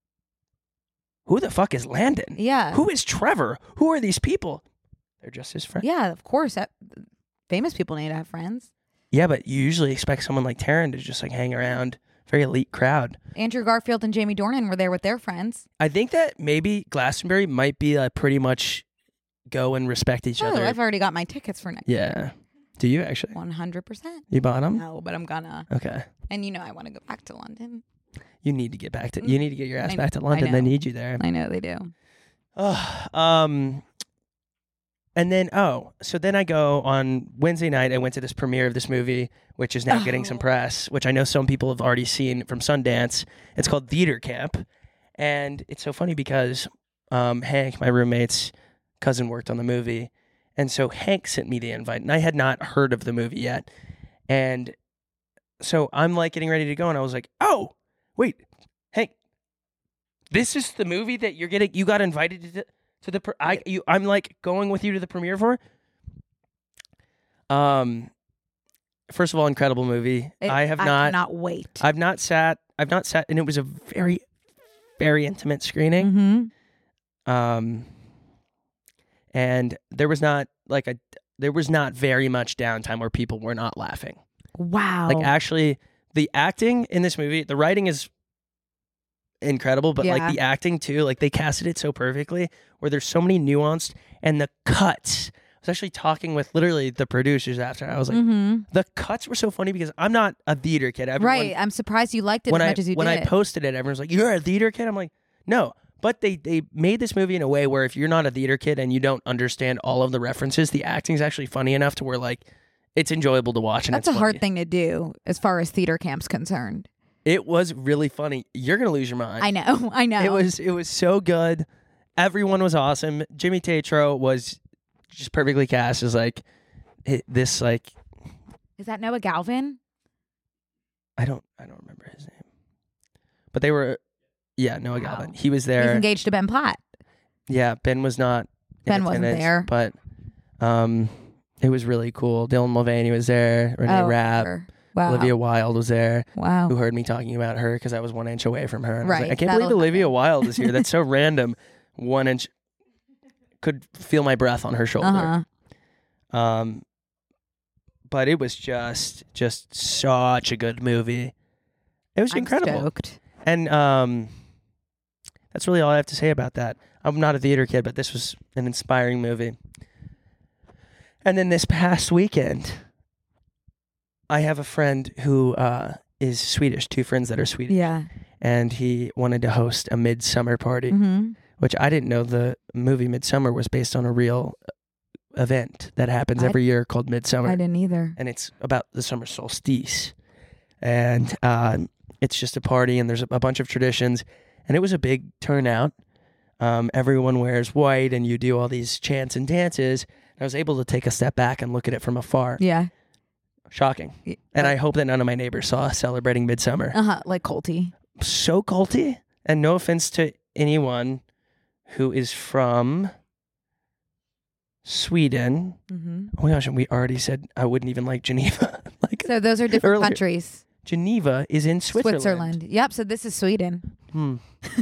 who the fuck is Landon? Yeah. Who is Trevor? Who are these people? They're just his friends. Yeah, of course. That, famous people need to have friends. Yeah, but you usually expect someone like Taron to just like hang around. Very elite crowd. Andrew Garfield and Jamie Dornan were there with their friends. I think that maybe Glastonbury might be like pretty much go and respect each Oh, other. I've already got my tickets for next Yeah. Do you actually? one hundred percent. You bought them? No, but I'm gonna. Okay. And you know I want to go back to London. You need to get back to. You need to get your ass I- back to I London. They know. need you there. I know they do. Oh, um, and then oh, so then I go on Wednesday night. I went to this premiere of this movie, which is now getting some Oh. press, which I know some people have already seen from Sundance. It's called Theater Camp, and it's so funny because um, Hank, my roommate's cousin, worked on the movie, and so Hank sent me the invite, and I had not heard of the movie yet, and so I'm like getting ready to go, and I was like, oh, wait, Hank, this is the movie that you're getting. You got invited to. To the, pre- I, you, I'm like going with you to the premiere for. Um, first of all, incredible movie. It- I have not, cannot wait. I've not sat, I've not sat, and it was a very, very intimate screening. Mm-hmm. Um, and there was not like a, there was not very much downtime where people were not laughing. Wow. Like actually, the acting in this movie, the writing is incredible, but Yeah. like the acting too, like they casted it so perfectly where there's so many nuanced and the cuts. I was actually talking with literally the producers after. I was like, mm-hmm. the cuts were so funny because I'm not a theater kid. Everyone, Right. I'm surprised you liked it when as I much as you when did. I posted it, everyone's like, "You're a theater kid." I'm like, no. But they they made this movie in a way where if you're not a theater kid and you don't understand all of the references, the acting's actually funny enough to where like it's enjoyable to watch. And That's a it's hard funny. thing to do as far as theater camp's concerned. It was really funny. You're gonna lose your mind. I know. I know. It was it was so good. Everyone was awesome. Jimmy Tatro was just perfectly cast as like it, this like Is that Noah Galvin? I don't I don't remember his name, but they were yeah Noah Wow. Galvin. He was He's there. engaged to Ben Platt. Yeah, Ben was not. in Ben wasn't attendance, there. but um, it was really cool. Dylan Mulvaney was there. Renee oh, Rapp, sure. Wow. Olivia Wilde was there. Wow. Who heard me talking about her because I was one inch away from her. And I was like, Right, I can't that'll believe Olivia happen. Wilde is here. That's so random. One inch. Could feel my breath on her shoulder. Uh-huh. Um, but it was just just such a good movie. It was I'm incredible. stoked. And um, that's really all I have to say about that. I'm not a theater kid, but this was an inspiring movie. And then this past weekend, I have a friend who uh, is Swedish, two friends that are Swedish. Yeah. And he wanted to host a midsummer party, Mm-hmm. which I didn't know the movie Midsummer was based on a real event that happens I- every year called Midsummer. I didn't either. And it's about the summer solstice. And uh, it's just a party, and there's a, a bunch of traditions. And it was a big turnout. Um, everyone wears white, and you do all these chants and dances. I was able to take a step back and look at it from afar. Yeah. Shocking. Y- And uh, I hope that none of my neighbors saw us celebrating Midsummer. Uh-huh. Like Colty. So culty. And no offense to anyone who is from Sweden. Mm-hmm. Oh my gosh, and we already said I wouldn't even like Geneva. Like So those are different Earlier. countries. Geneva is in Switzerland. Switzerland. Yep. So this is Sweden. Hmm.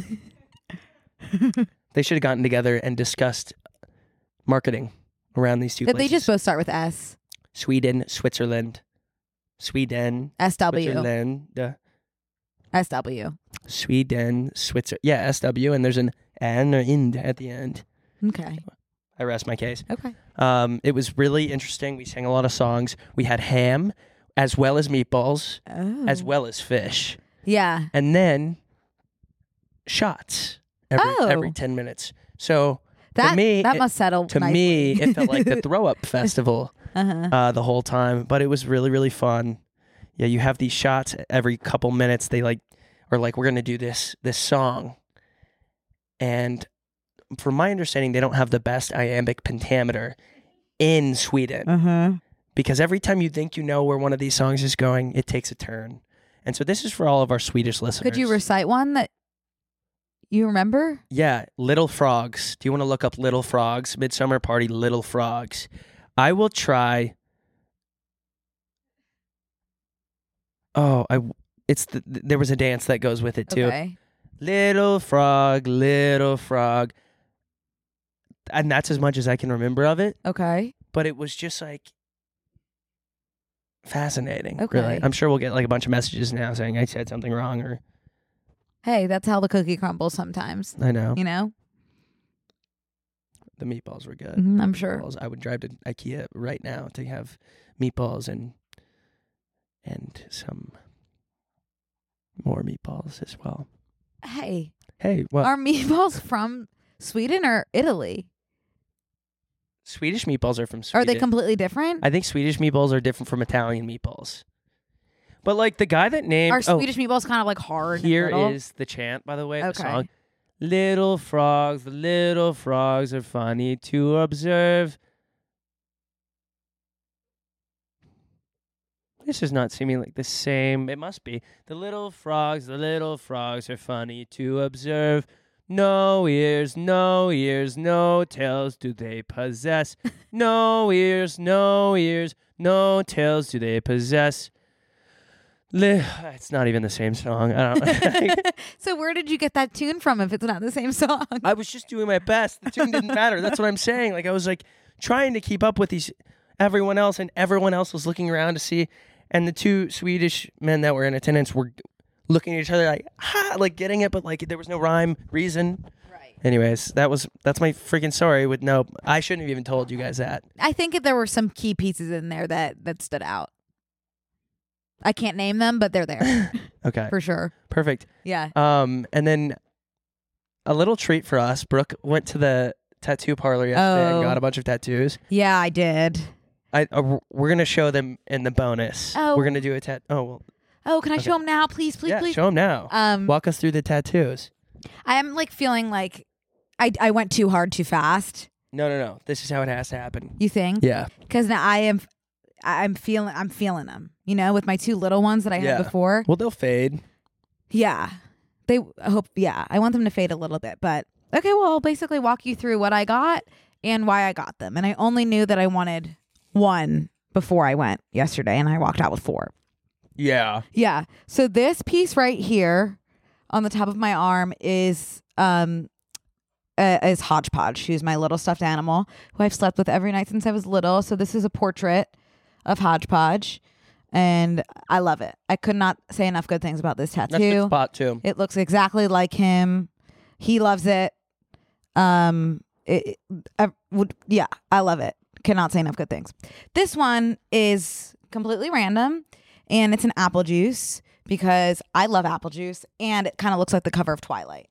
They should have gotten together and discussed marketing around these two They places. just both start with S. Sweden, Switzerland, Sweden, S W. Switzerland, uh, S W. Sweden, Switzer. Yeah, S W, and there's an N or ind at the end. Okay. I rest my case. Okay. Um, it was really interesting. We sang a lot of songs. We had ham, as well as meatballs, Oh. as well as fish, Yeah. and then shots every Oh. every ten minutes. So That me, that it- must settle. to nicely. me, it felt like the throw up festival uh-huh. uh, the whole time, but it was really really fun. Yeah, you have these shots every couple minutes. They like, or like, we're gonna do this this song, and from my understanding, they don't have the best iambic pentameter in Sweden. Uh-huh. Because every time you think you know where one of these songs is going, it takes a turn. And so this is for all of our Swedish listeners. Could you recite one that you remember? Yeah, Little Frogs. Do you want to look up Little Frogs? Midsummer Party, Little Frogs. I will try. Oh, I. It's the, there was a dance that goes with it too. Okay. Little frog, little frog. And that's as much as I can remember of it. Okay. But it was just like fascinating. Okay. Really. I'm sure we'll get like a bunch of messages now saying I said something wrong, or Hey, that's how the cookie crumbles sometimes. I know. You know? The meatballs were good. Mhm, I'm sure. Meatballs. I would drive to IKEA right now to have meatballs and and some more meatballs as well. Hey, Hey, what? are meatballs from Sweden or Italy? Swedish meatballs are from Sweden. Are they completely different? I think Swedish meatballs are different from Italian meatballs. But like the guy that named Are oh, Swedish meatballs kind of like hard? here and little? is the chant, by the way, of the Okay. song. Little frogs, the little frogs are funny to observe. This is not seeming like the same. It must be. The little frogs, the little frogs are funny to observe. No ears, no ears, no tails do they possess. No ears, no ears, no tails do they possess. Li- it's not even the same song. I don't. So where did you get that tune from if it's not the same song? I was just doing my best. The tune didn't matter. That's what I'm saying. Like I was like trying to keep up with these everyone else, and everyone else was looking around to see. And the two Swedish men that were in attendance were looking at each other like, ha, like getting it, but like there was no rhyme, reason. Right. Anyways, that was that's my freaking story. With no, I shouldn't have even told you guys that. I think that there were some key pieces in there that that stood out. I can't name them, but they're there Okay, for sure. perfect. Yeah. Um, and then a little treat for us. Brooke went to the tattoo parlor yesterday Oh. and got a bunch of tattoos. Yeah, I did. I uh, we're gonna show them in the bonus. Oh. We're gonna do a tat. Oh well, Oh, can I Okay. show them now, please, please, yeah. please? Show them now. Um, Walk us through the tattoos. I am like feeling like I I went too hard, too fast. No, no, no. This is how it has to happen. You think? Yeah. Because now I am, I'm feeling, I'm feeling them. You know, with my two little ones that I Yeah. had before. Well, they'll fade. Yeah, they I hope. Yeah, I want them to fade a little bit, but okay. Well, I'll basically walk you through what I got and why I got them, and I only knew that I wanted one before I went yesterday, and I walked out with four. Yeah. Yeah. So this piece right here on the top of my arm is um uh, is Hodgepodge. She's my little stuffed animal who I've slept with every night since I was little. So this is a portrait of Hodgepodge, and I love it. I could not say enough good things about this tattoo. That's a good spot too. It looks exactly like him. He loves it. Um, it, I would, yeah, I love it. Cannot say enough good things. This one is completely random, and it's an apple juice because I love apple juice, and it kind of looks like the cover of Twilight,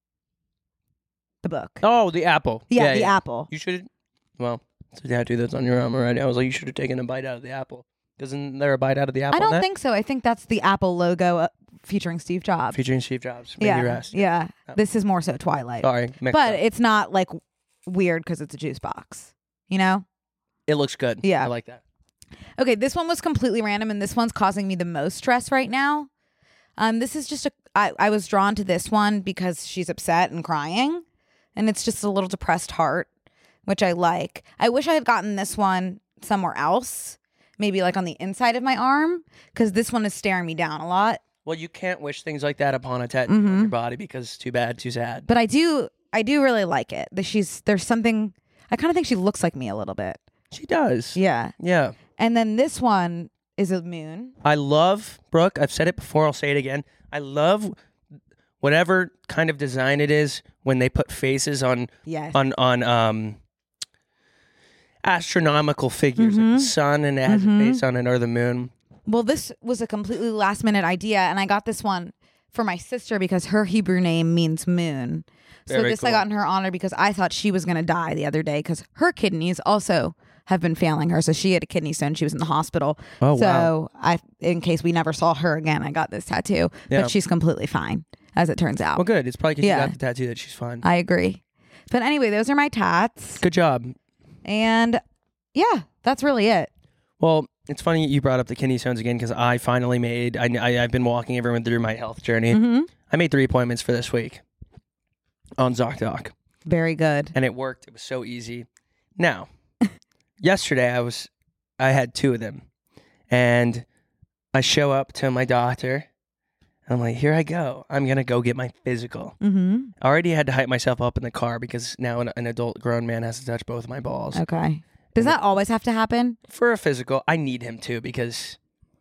the book. Oh, the apple. Yeah, the apple. You should. Well, it's a tattoo that's on your arm already. I was like, you should have taken a bite out of the apple. Isn't there a bite out of the apple? I don't in that? think so. I think that's the Apple logo uh, featuring Steve Jobs. Featuring Steve Jobs. Maybe yeah, rest. yeah. Oh. This is more so Twilight, Sorry, mixed but up. it's not like weird because it's a juice box. You know? It looks good. Yeah. I like that. Okay, this one was completely random, and this one's causing me the most stress right now. Um, this is just a. I, I was drawn to this one because she's upset and crying, and it's just a little depressed heart, which I like. I wish I had gotten this one somewhere else, maybe like on the inside of my arm, because this one is staring me down a lot. Well, you can't wish things like that upon a tattoo Mhm. on your body because too bad, too sad. But I do, I do really like it. That she's there's something. I kind of think she looks like me a little bit. She does. Yeah. Yeah. And then this one is a moon. I love, Brooke, I've said it before, I'll say it again. I love whatever kind of design it is when they put faces on Yes. on on um astronomical figures like Mhm. the sun, and it has Mhm. a face on it, or the moon. Well, this was a completely last minute idea, and I got this one for my sister because her Hebrew name means moon. So Very this I cool. got in her honor because I thought she was going to die the other day because her kidneys also have been failing her. So she had a kidney stone. She was in the hospital. Oh, so wow. I, in case we never saw her again, I got this tattoo. Yeah. But she's completely fine, as it turns out. Well, good. It's probably because Yeah. you got the tattoo that she's fine. I agree. But anyway, those are my tats. Good job. And yeah, that's really it. Well, it's funny you brought up the kidney stones again because I finally made, I, I, I've been walking everyone through my health journey. Mm-hmm. I made three appointments for this week on ZocDoc, Very good. and it worked. It was so easy. Now, yesterday I was, I had two of them, and I show up to my doctor, and I'm like, here I go. I'm going to go get my physical. Mm-hmm. I already had to hype myself up in the car because now an, an adult grown man has to touch both my balls. Okay. Does that always have to happen? For a physical, I need him to because,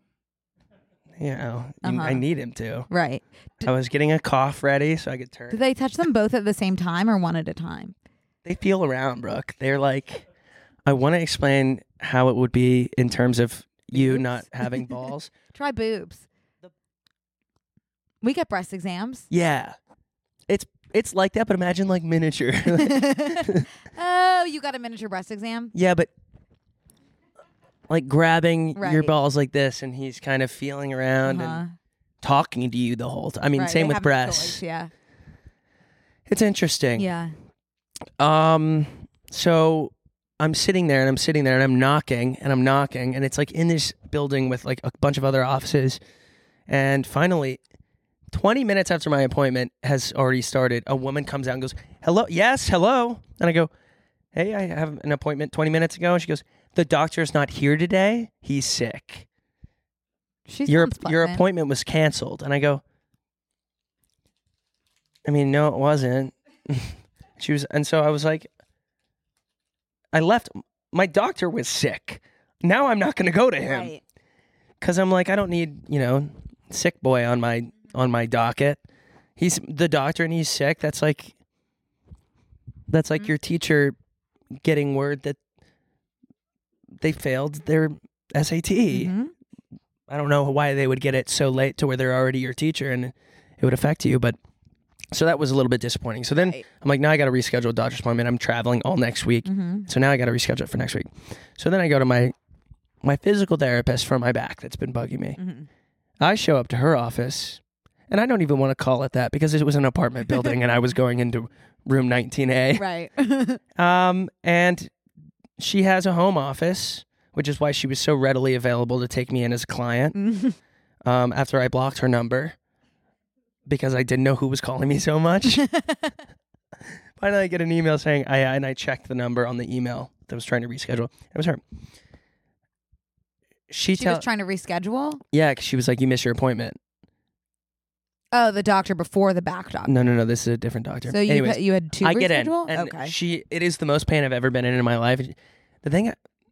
you know, you- Uh-huh. I need him to. Right. I was getting a cough ready so I could turn. Do they touch them both at the same time or one at a time? They feel around, Brooke. They're like, I want to explain how it would be in terms of you Boobs? not having balls. Try boobs. We get breast exams. Yeah. It's it's like that, but imagine like miniature. Oh, you got a miniature breast exam? Yeah, but like grabbing your Right. balls like this, and he's kind of feeling around Uh-huh. and talking to you the whole time. I mean, Right, same they with have breasts. toys, Yeah. It's interesting. Yeah. Um, so I'm sitting there and I'm sitting there and I'm knocking and I'm knocking, and it's like in this building with like a bunch of other offices. And finally, twenty minutes after my appointment has already started, a woman comes out and goes, hello, yes, hello. And I go, hey, I have an appointment twenty minutes ago. And she goes, the doctor's not here today. He's sick. She's Your sounds your pleasant. appointment was canceled. And I go, I mean, no, it wasn't. She was, and so I was like, I left. My doctor was sick. Now I'm not going to go to him Right. because I'm like, I don't need, you know, sick boy on my on my docket. He's the doctor and he's sick. That's like, that's like Mhm. your teacher getting word that they failed their S A T. Mhm. I don't know why they would get it so late to where they're already your teacher and it would affect you, but so that was a little bit disappointing. So then Right. I'm like, now I got to reschedule a doctor's appointment. I'm traveling all next week. Mhm. So now I got to reschedule it for next week. So then I go to my my physical therapist for my back that's been bugging me. Mhm. I show up to her office, and I don't even want to call it that because it was an apartment building and I was going into room nineteen A. Right. Um, and she has a home office, which is why she was so readily available to take me in as a client. Mhm. Um, after I blocked her number because I didn't know who was calling me so much. Finally, I get an email saying, I, and I checked the number on the email that was trying to reschedule. It was her. She, She tell, was trying to reschedule? yeah, 'cause she was like, you missed your appointment. Oh, the doctor before the back doctor. No, no, no, this is a different doctor. So you Anyways, had- you had two I get in, reschedule? and Okay. she, it is the most pain I've ever been in in my life. The thing,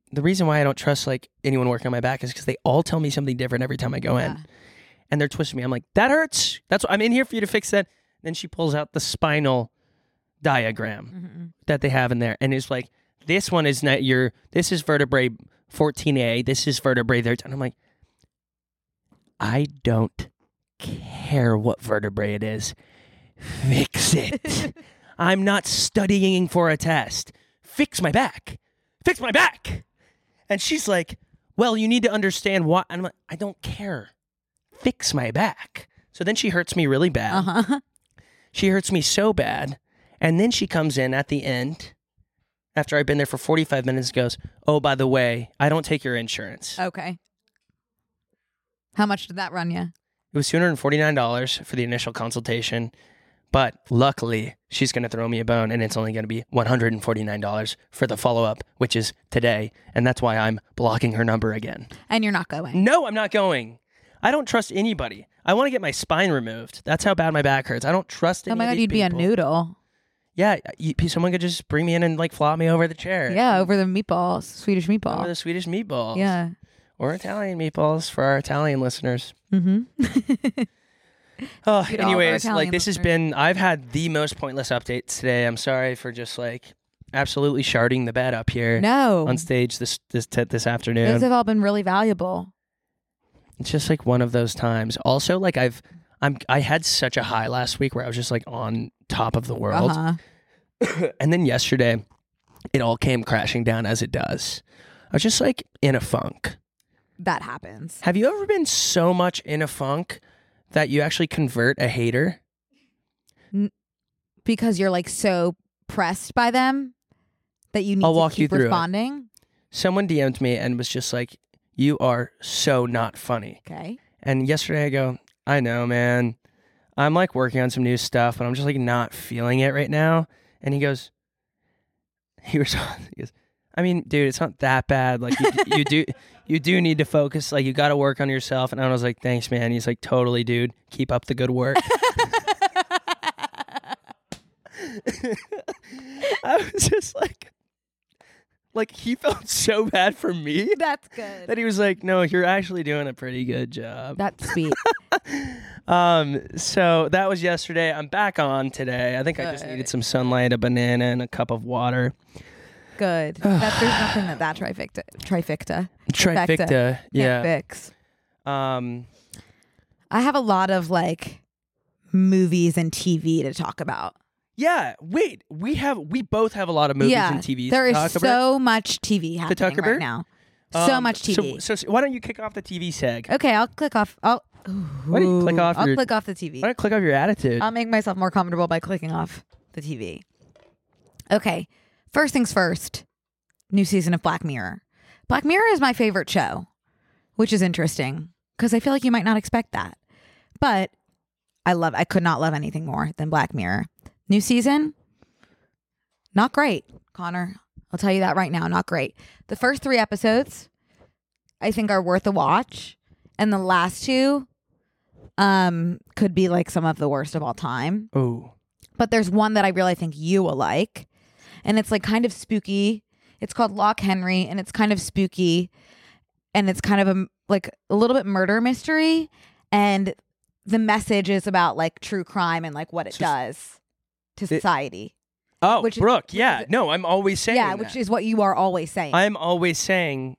the reason why I don't trust like anyone working on my back is because they all tell me something different every time I go in. Yeah. And they're twisting me. I'm like, that hurts. That's what I'm in here for you to fix that. Then she pulls out the spinal diagram Mm-hmm. that they have in there. And it's like, this one is not your, this is vertebrae fourteen A. This is vertebrae thirteen. And I'm like, I don't care what vertebrae it is. Fix it. I'm not studying for a test. Fix my back. Fix my back. And she's like, well, you need to understand why. And I'm like, I don't care. Fix my back. So then she hurts me really bad. Uh-huh. She hurts me so bad. And then she comes in at the end, after I've been there for forty-five minutes, goes, oh, by the way, I don't take your insurance. Okay. How much did that run you? It was two hundred forty-nine dollars for the initial consultation. But luckily, she's going to throw me a bone, and it's only going to be one hundred forty-nine dollars for the follow-up, which is today. And that's why I'm blocking her number again. And you're not going. No, I'm not going. I don't trust anybody. I want to get my spine removed. That's how bad my back hurts. I don't trust any Oh my of God, these you'd be a people. noodle. Yeah, you, someone could just bring me in and like flop me over the chair. Yeah, over the meatballs, Swedish meatball. Over the Swedish meatballs. Yeah. Or Italian meatballs for our Italian listeners. Mm-hmm. Oh, Dude, all of our anyways, Italian like this has listeners. been, I've had the most pointless updates today. I'm sorry for just like absolutely sharding the bed up here No. on stage this this t- this Those afternoon. have all been really valuable. It's just like one of those times. Also, like I've, I'm, I had such a high last week where I was just like on top of the world. Uh-huh. And then yesterday, it all came crashing down as it does. I was just like in a funk. That happens. Have you ever been so much in a funk that you actually convert a hater? Because you're like so pressed by them that you need I'll to walk you keep through it. responding. Someone D M'd me and was just like, you are so not funny. Okay. And yesterday I go, I know, man. I'm like working on some new stuff, but I'm just like not feeling it right now. And he goes, he responds, he goes, I mean, dude, it's not that bad. Like you, you do, you do need to focus. Like you got to work on yourself. And I was like, thanks, man. He's like, totally, dude. Keep up the good work. I was just like, like he felt so bad for me That's good. that he was like, no, you're actually doing a pretty good job. That's sweet. Um, so that was yesterday. I'm back on today. I think I just Good. needed some sunlight, a banana, and a cup of water. Good. that, there's nothing that that trifecta, trifecta, Trifecta, can't yeah. fix. Um, I have a lot of like movies and T V to talk about. yeah. Wait, we have we both have a lot of movies yeah, and T Vs. there to is talk about. so much T V happening Tucker right Bird? now. so Um, much T V. So, so why don't you kick off the T V seg? Okay, I'll click off. I'll. Why don't you click off I'll your- click off the T V. Why don't you click off your attitude? I'll make myself more comfortable by clicking off the T V. Okay, first things first. New season of Black Mirror. Black Mirror is my favorite show, which is interesting because I feel like you might not expect that. But I love, I could not love anything more than Black Mirror. New season, not great, Connor. I'll tell you that right now, not great. The first three episodes, I think, are worth a watch. And the last two um, could be like some of the worst of all time. Oh, But there's one that I really think you will like. And it's like kind of spooky. It's called Lock Henry, and it's kind of spooky. And it's kind of a like a little bit murder mystery. And the message is about like true crime and like what it So- does to It- society. oh, Which is- Brooke. Yeah, which is- no, I'm always saying. Yeah, that. which is what you are always saying. I'm always saying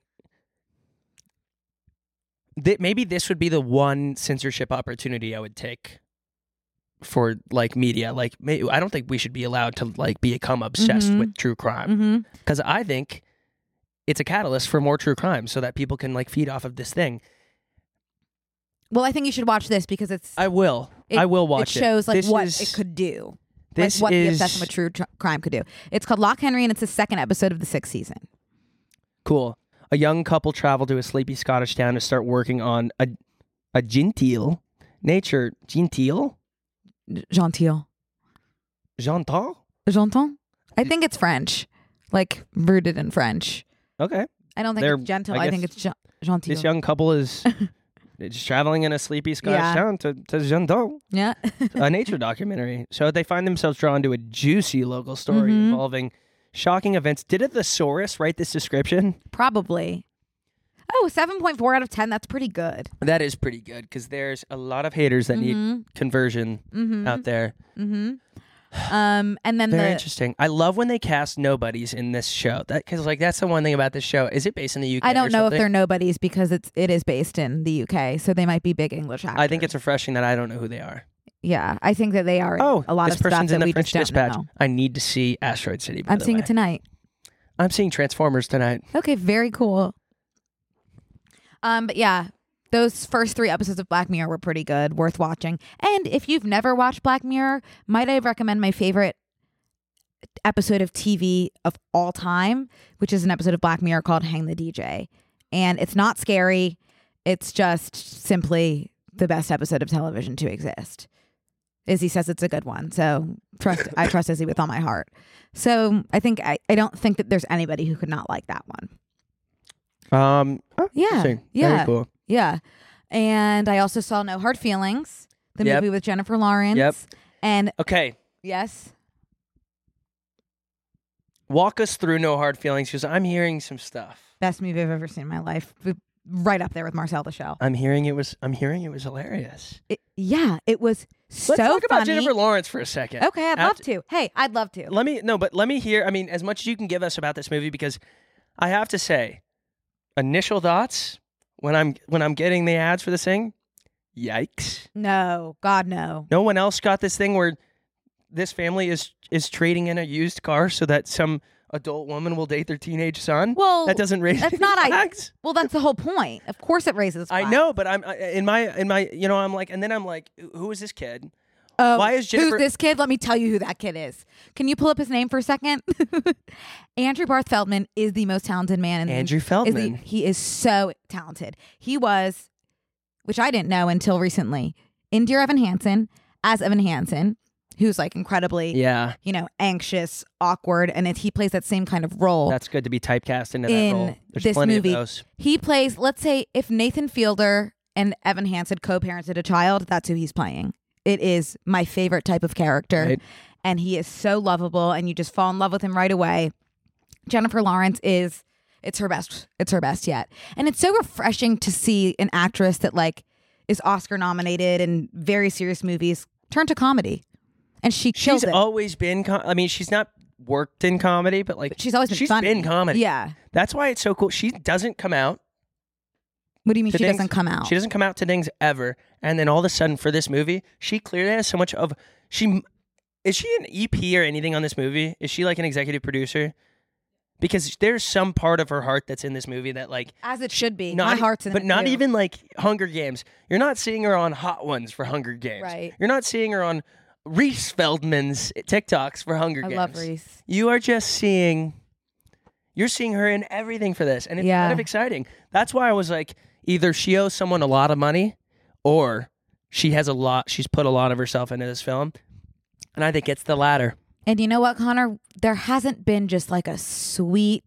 that maybe this would be the one censorship opportunity I would take for like media. Like, may, I don't think we should be allowed to like become obsessed Mhm. with true crime mm-hmm. because I think it's a catalyst for more true crime, so that people can like feed off of this thing. Well, I think you should watch this because it's I will. it, I will watch it. shows like This what is- it could do. This like what is the obsession with true tr- crime could do. It's called Lock Henry, and it's the second episode of the sixth season. cool. A young couple travel to a sleepy Scottish town to start working on a a genteel nature genteel Gentil. gentil. J'entends? I think it's French, like rooted in French. Okay. I don't think They're- it's gentle. I I, think guess it's gen- gentil. This young couple is just traveling in a sleepy Scottish Yeah. town to, to Gentil, yeah. a nature documentary. So they find themselves drawn to a juicy local story Mhm. involving Shocking events. Did a thesaurus write this description? Probably. Oh, seven point four out of ten. That's pretty good. That is pretty good because there's a lot of haters that need Mhm. conversion Mm-hmm. out there. Mm-hmm. Um, and then Very the interesting. I love when they cast nobodies in this show. That because like that's the one thing about this show. Is it based in the U K? I don't or know if something? they're nobodies because it's it is based in the U K, so they might be big English actors. I think it's refreshing that I don't know who they are. yeah. I think that they are in Oh, a lot this of stuff person's that in the we French just don't Dispatch. know. I need to see Asteroid City. By I'm the seeing way. it tonight. I'm seeing Transformers tonight. Okay, very cool. Um, but yeah, those first three episodes of Black Mirror were pretty good, worth watching. And if you've never watched Black Mirror, might I recommend my favorite episode of T V of all time, which is an episode of Black Mirror called Hang the D J. And it's not scary. It's just simply the best episode of television to exist. Izzy says it's a good one. So trust I trust Izzy with all my heart. So I think I, I don't think that there's anybody who could not like that one. Um, oh, Yeah. interesting. Yeah. Very cool. Yeah. And I also saw No Hard Feelings, the Yep. movie with Jennifer Lawrence. Yep. And Okay, yes. walk us through No Hard Feelings because I'm hearing some stuff. Best movie I've ever seen in my life. Right up there with Marcel the Shell. I'm hearing it was. I'm hearing it was hilarious. It, yeah, it was so Let's talk funny. about Jennifer Lawrence for a second. Okay, I'd love After- to. Hey, I'd love to. Let me no, but let me hear. I mean, as much as you can give us about this movie, because I have to say, initial thoughts when I'm when I'm getting the ads for this thing. Yikes! No, God, no. No one else got this thing where this family is is trading in a used car so that some adult woman will date their teenage son. Well, that doesn't raise that's any not I. flags. Well, that's the whole point. Of course, it raises. I flags. know, but I'm I- in my in my you know I'm like, and then I'm like, who is this kid? Oh, Why is Jennifer- Who's this kid? Let me tell you who that kid is. Can you pull up his name for a second? Andrew Barth Feldman is the most talented man in the Andrew is the- Feldman. he is so talented. He was, which I didn't know until recently, in Dear Evan Hansen as Evan Hansen, who's like incredibly, Yeah, you know, anxious, awkward, and it, he plays that same kind of role. that's good to be typecast into that In role. There's this plenty movie. of those. He plays, let's say, if Nathan Fielder and Evan Hansen co-parented a child, that's who he's playing. It is my favorite type of character. Right. And he is so lovable and you just fall in love with him right away. Jennifer Lawrence is, it's her best. It's her best yet. And it's so refreshing to see an actress that like is Oscar nominated in very serious movies turn to comedy. And she kills She's it. always been. Com- I mean, she's not worked in comedy, but like But she's always been she's funny. been comedy. Yeah. That's why it's so cool. She doesn't come out. What do you mean to she things- doesn't come out? She doesn't come out to things ever, and then all of a sudden for this movie, she clearly has so much of. She is she an E P or anything on this movie? Is she like an executive producer? Because there's some part of her heart that's in this movie that like As it should be. not, My e- heart's in but it not too. even like Hunger Games. You're not seeing her on Hot Ones for Hunger Games. Right. You're not seeing her on Reese Feldman's TikToks for Hunger I Games. love Reese. You are just seeing. You're seeing her in everything for this, and it's Yeah. kind of exciting. That's why I was like, either she owes someone a lot of money, or she has a lot. She's put a lot of herself into this film, and I think it's the latter. And you know what, Connor? There hasn't been just like a sweet,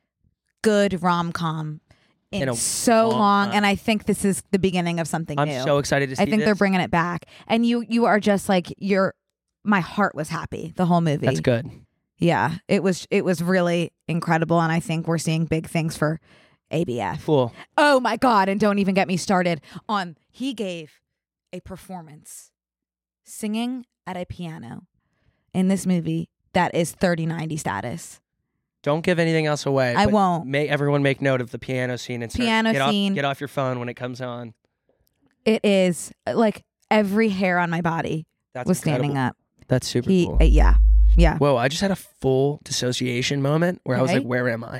good rom com in, In a so long long, time. and I think this is the beginning of something I'm new. so excited to see. I think this. they're bringing it back, and you you are just like you're. My heart was happy the whole movie. That's good. Yeah, it was it was really incredible, and I think we're seeing big things for A B F. Cool. Oh my God, and don't even get me started on he gave a performance singing at a piano in this movie that is thirty ninety status. Don't give anything else away. I but won't. Make everyone make note of the piano scene and start, Piano get scene. Off, get off your phone when it comes on. It is like every hair on my body That's was incredible. standing up. That's super He, cool. uh, yeah, yeah. Whoa! I just had a full dissociation moment where I was Right? like, "Where am I?"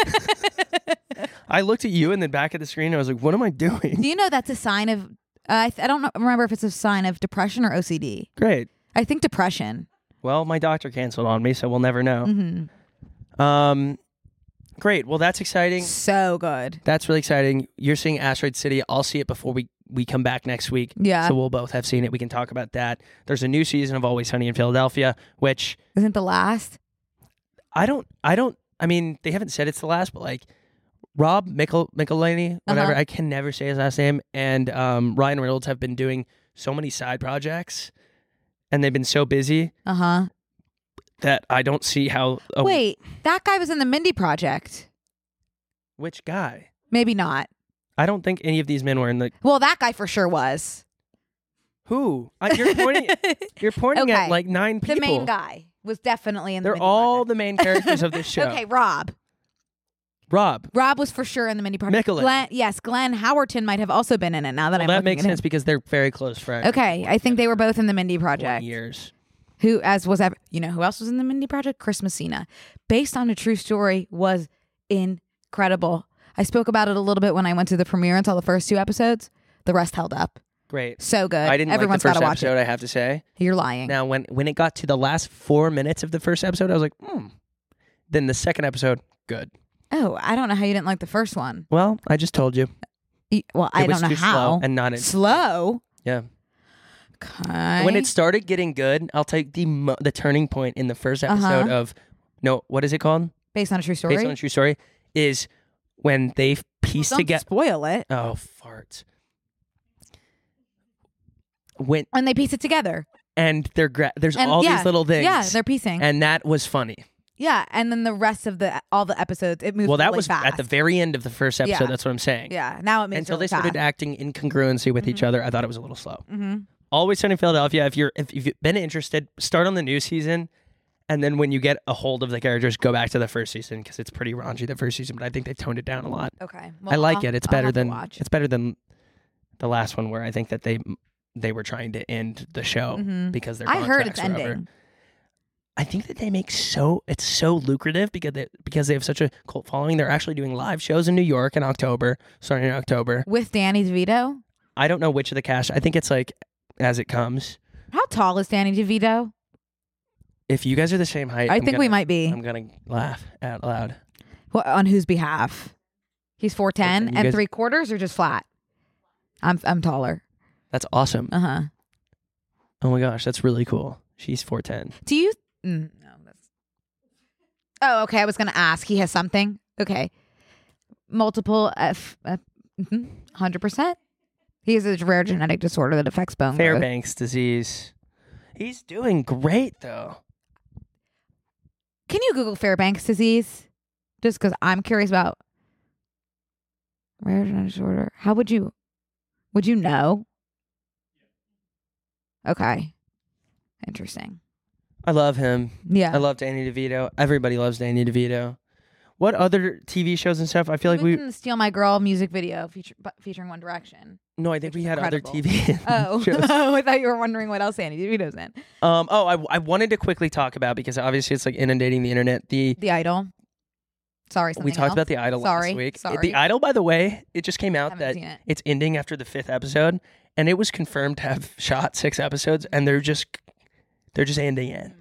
I looked at you in the back of the screen and I was like, "What am I doing?" Do you know that's a sign of? Uh, I th- I don't know, remember if it's a sign of depression or O C D. Great. I think depression. Well, my doctor canceled on me, so we'll never know. hmm Um, great. Well, that's exciting. So good. That's really exciting. You're seeing Asteroid City. I'll see it before we, we come back next week. Yeah. So we'll both have seen it. We can talk about that. There's a new season of Always Sunny in Philadelphia, which Isn't the last? I don't, I don't, I mean, they haven't said it's the last, but like Rob Michel, Michelini, whatever, Uh-huh. I can never say his last name, and um, Ryan Reynolds have been doing so many side projects, and they've been so busy. Uh huh. that I don't see how. A, Wait, that guy was in the Mindy Project. which guy? Maybe not. I don't think any of these men were in the. Well, that guy for sure was. Who? I, you're pointing. You're pointing Okay. at like nine people. The main guy was definitely in the They're Mindy all Project. the main characters of this show. Okay, Rob. Rob. Rob was for sure in the Mindy Project. Michelin. Glenn, yes, Glenn Howerton might have also been in it. Now that Well, I'm that looking makes at sense him. because they're very close friends. Okay, I think they were both in the Mindy twenty Project. years. Who, as was ever, you know, who else was in the Mindy Project? Chris Messina, based on a true story, was incredible. I spoke about it a little bit when I went to the premiere and saw the first two episodes. The rest held up. Great. So good. I didn't Everyone's like the got first to watch episode. I have to say. it. You're lying. Now, when when it got to the last four minutes of the first episode, I was like, hmm. Then the second episode, good. Oh, I don't know how you didn't like the first one. Well, I just told you. E- Well, I It was don't know too how. slow and not in- slow. Yeah. Okay. When it started getting good, I'll take the mo- the turning point in the first episode Uh-huh. of no, what is it called? based on a true story. Based on a true story, is when they piece Don't together. spoil it. Oh, farts. When And they piece it together. and they're gra- there's And all yeah, these little things. Yeah, they're piecing. and that was funny. yeah, and then the rest of the all the episodes, it moves. Well, that really was fast. at the very end of the first episode. Yeah. That's what I'm saying. Yeah, now it moves Until really they started fast. acting incongruency with each other, I thought it was a little slow. Mm-hmm. Always Sunny in Philadelphia. If you're if you've been interested, start on the new season, and then when you get a hold of the characters, go back to the first season because it's pretty raunchy the first season. But I think they toned it down a lot. Okay, I like I'll- it. It's I'll better have to than watch. it's better than the last one where I think that they they were trying to end the show Mhm. because their I heard contracts it's were over. ending. I think that they make so it's so lucrative because they, because they have such a cult following. They're actually doing live shows in New York in October, starting in October. With Danny DeVito. I don't know which of the cast. I think it's like as it comes. How tall is Danny DeVito? If you guys are the same height, I I'm think gonna, we might be. I'm gonna laugh out loud. What, on whose behalf? He's four ten You and guys- three quarters, or just flat? I'm I'm taller. That's awesome. Uh huh. Oh my gosh, that's really cool. She's four ten. Do you? Mm, no, that's. Oh, okay. I was gonna ask. He has something. Okay. Multiple F. Hundred percent. He has a rare genetic disorder that affects bone growth. Fairbanks disease. He's doing great though. Can you Google Fairbanks disease? Just because I'm curious about rare genetic disorder. How would you? Would you know? Okay. Interesting. I love him. Yeah. I love Danny DeVito. Everybody loves Danny DeVito. What other T V shows and stuff? I feel like He was we in the Steal My Girl music video feature, bu- featuring One Direction. no, I think we which had is other incredible. T V Oh, shows. I thought you were wondering what else Danny DeVito's in. Um, oh, I, I wanted to quickly talk about because obviously it's like inundating the internet. The The Idol. Sorry, something we talked else. about the Idol Sorry, last week. sorry. The Idol, by the way, it just came out Haven't that seen it. it's ending after the fifth episode, and it was confirmed to have shot six episodes, and they're just they're just ending it,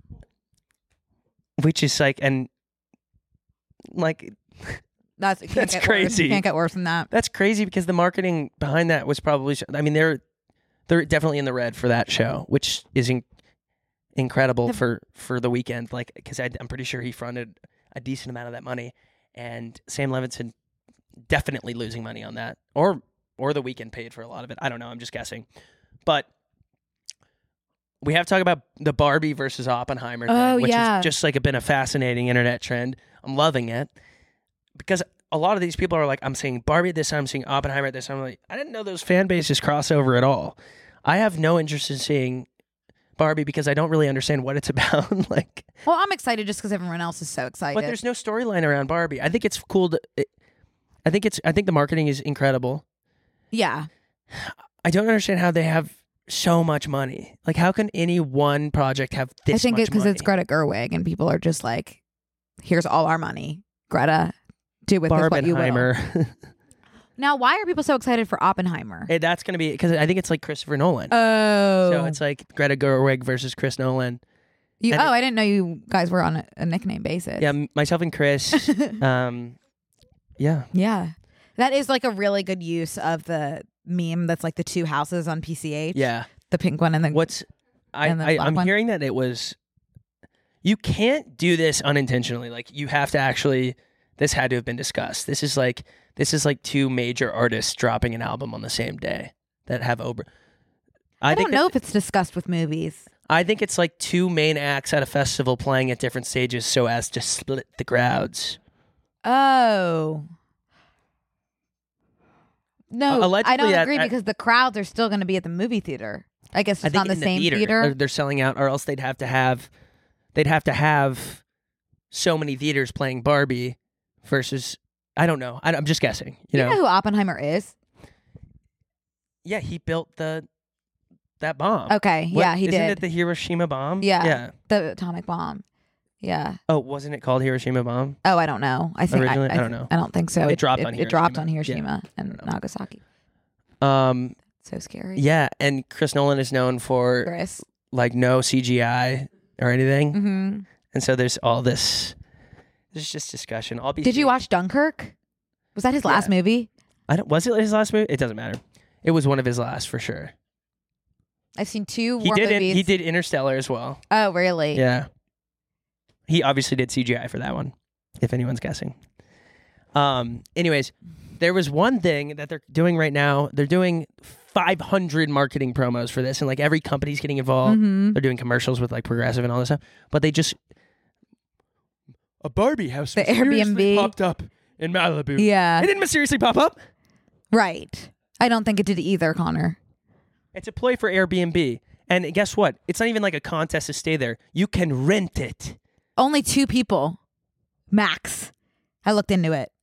which is like and like That's it can't That's get crazy. Worse. Can't get worse than that. that's crazy because the marketing behind that was probably. I mean, they're they're definitely in the red for that show, which is in, incredible The- for for the weekend. Like because I'm pretty sure he fronted a decent amount of that money, and Sam Levinson definitely losing money on that, or or the weekend paid for a lot of it. I don't know. I'm just guessing, but we have to talk about the Barbie versus Oppenheimer thing, Oh, which yeah. has just like been a fascinating internet trend. I'm loving it because a lot of these people are like, I'm seeing Barbie at this time, I'm seeing Oppenheimer at this time. I'm like, I didn't know those fan bases cross over at all. I have no interest in seeing Barbie because I don't really understand what it's about. Like, Well, I'm excited just because everyone else is so excited. but there's no storyline around Barbie. I think it's cool to. It, I think it's. I think the marketing is incredible. yeah. I don't understand how they have so much money. Like, how can any one project have this I think much it's because money? it's Greta Gerwig and people are just like, here's all our money. Greta, do with this what you will. Barbenheimer. Now, why are people so excited for Oppenheimer? Hey, that's gonna be because I think it's like Christopher Nolan. oh. So it's like Greta Gerwig versus Chris Nolan. you, and oh, it- I didn't know you guys were on a, a nickname basis. Yeah, m- myself and Chris. um, yeah. Yeah. That is like a really good use of the meme that's like the two houses on P C H. Yeah. The pink one and the What's I, And the I black I'm one? hearing that it was. You can't do this unintentionally. Like you have to actually. This had to have been discussed. This is like this is like two major artists dropping an album on the same day that have over. I, think don't that- know if it's discussed with movies. I think it's like two main acts at a festival playing at different stages so as to split the crowds. Oh. No, Uh, allegedly I don't at- agree at- because the crowds are still going to be at the movie theater. I guess I it's think not the in same theater, theater. They're, they're selling out, or else they'd have to have, they'd have to have so many theaters playing Barbie versus, I don't know. I, I'm just guessing. You you know? know who Oppenheimer is? Yeah, he built the that bomb. Okay, What- yeah, he isn't did. it the Hiroshima bomb? Yeah. Yeah. The atomic bomb. Yeah. Oh, wasn't it called Hiroshima bomb? Oh, I don't know. I think Originally? I, I don't know. I don't think so. It dropped on It dropped on Hiroshima. Hiroshima and I don't know. Nagasaki. Um. So scary. Yeah, and Chris Nolan is known for Chris. like no C G I or anything, Mm-hmm. and so there's all this. There's just discussion. I'll be. Did you watch Dunkirk? Was that his last Yeah. movie? I don't. Was it his last movie? It doesn't matter. It was one of his last for sure. I've seen two He war did. movies. It, he did Interstellar as well. Oh, really? Yeah. He obviously did C G I for that one, if anyone's guessing. Um. Anyways, there was one thing that they're doing right now. They're doing five hundred marketing promos for this, and like every company's getting involved. Mm-hmm. They're doing commercials with like Progressive and all this stuff, but they just a Barbie house The mysteriously Airbnb. popped up in Malibu. Yeah. It didn't mysteriously pop up. Right. I don't think it did either, Connor. It's a ploy for Airbnb, and guess what? It's not even like a contest to stay there. You can rent it. Only two people, max. I looked into it.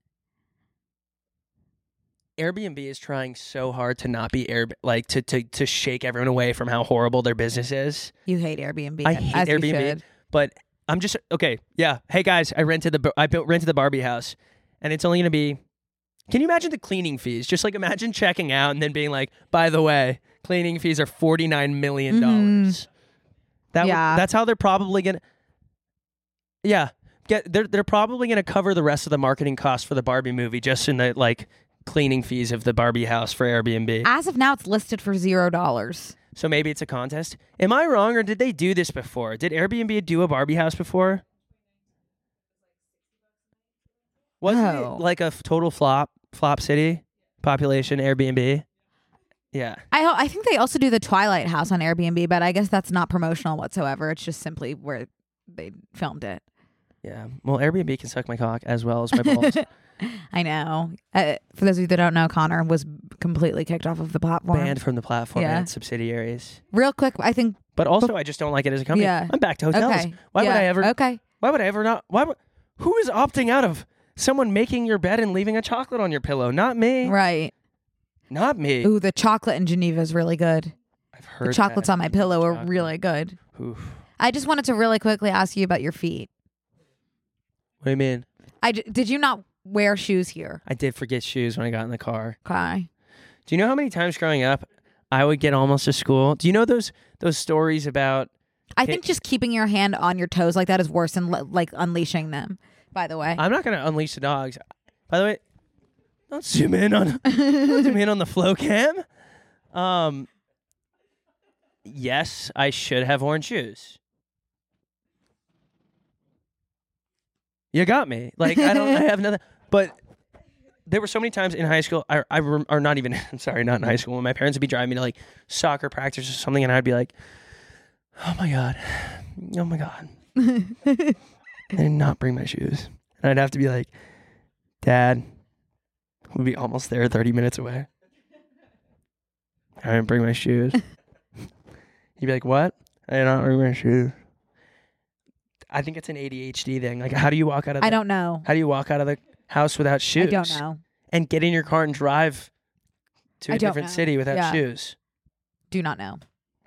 Airbnb is trying so hard to not be air like to to to shake everyone away from how horrible their business is. You hate Airbnb. I hate as you Airbnb. should. But I'm just okay. Yeah. Hey guys, I rented the I built rented the Barbie house, and it's only gonna be. Can you imagine the cleaning fees? Just like imagine checking out and then being like, by the way, cleaning fees are forty nine million dollars. That would- Yeah. that's how they're probably gonna. Yeah, get they're they're probably gonna cover the rest of the marketing costs for the Barbie movie just in the like cleaning fees of the Barbie house for Airbnb. As of now, it's listed for zero dollars. So maybe it's a contest. Am I wrong, or did they do this before? Did Airbnb do a Barbie house before? Wasn't No. it like a f- total flop, flop city population Airbnb? Yeah. I ho- I think they also do the Twilight House on Airbnb, but I guess that's not promotional whatsoever. It's just simply where they filmed it. Yeah. Well, Airbnb can suck my cock as well as my balls. I know. Uh, for those of you that don't know, Connor was completely kicked off of the platform. Banned from the platform Yeah. and its subsidiaries. Real quick, I think. But also, I just don't like it as a company. Yeah. I'm back to hotels. Okay. Why yeah, would I ever? Okay. Why would I ever not? Why? Would, who is opting out of someone making your bed and leaving a chocolate on your pillow? Not me. Right. Not me. Ooh, the chocolate in Geneva is really good. I've heard The chocolates that. on my pillow are Chocolate. really good. Oof. I just wanted to really quickly ask you about your feet. What do you mean? I d- did you not wear shoes here? I did forget shoes when I got in the car. Okay. Do you know how many times growing up I would get almost to school? Do you know those those stories about? I think just keeping your hand on your toes like that is worse than li- like unleashing them. By the way. I'm not going to unleash the dogs. By the way, don't zoom in on don't zoom in on the flow cam. Um. Yes, I should have worn shoes. You got me. Like I don't. I have nothing. But there were so many times in high school. I, I rem- or not even. I'm sorry, not in high school. When my parents would be driving me to like soccer practice or something, and I'd be like, "Oh my god, oh my god," I did not bring my shoes, and I'd have to be like, "Dad, we'll be almost there, thirty minutes away. I didn't bring my shoes." He'd be like, "What? I did not bring my shoes." I think it's an A D H D thing. Like, how do you walk out of? The, I don't know. How do you walk out of the house without shoes? I don't know. And get in your car and drive to a I don't different know. city without Yeah. shoes. Do not know.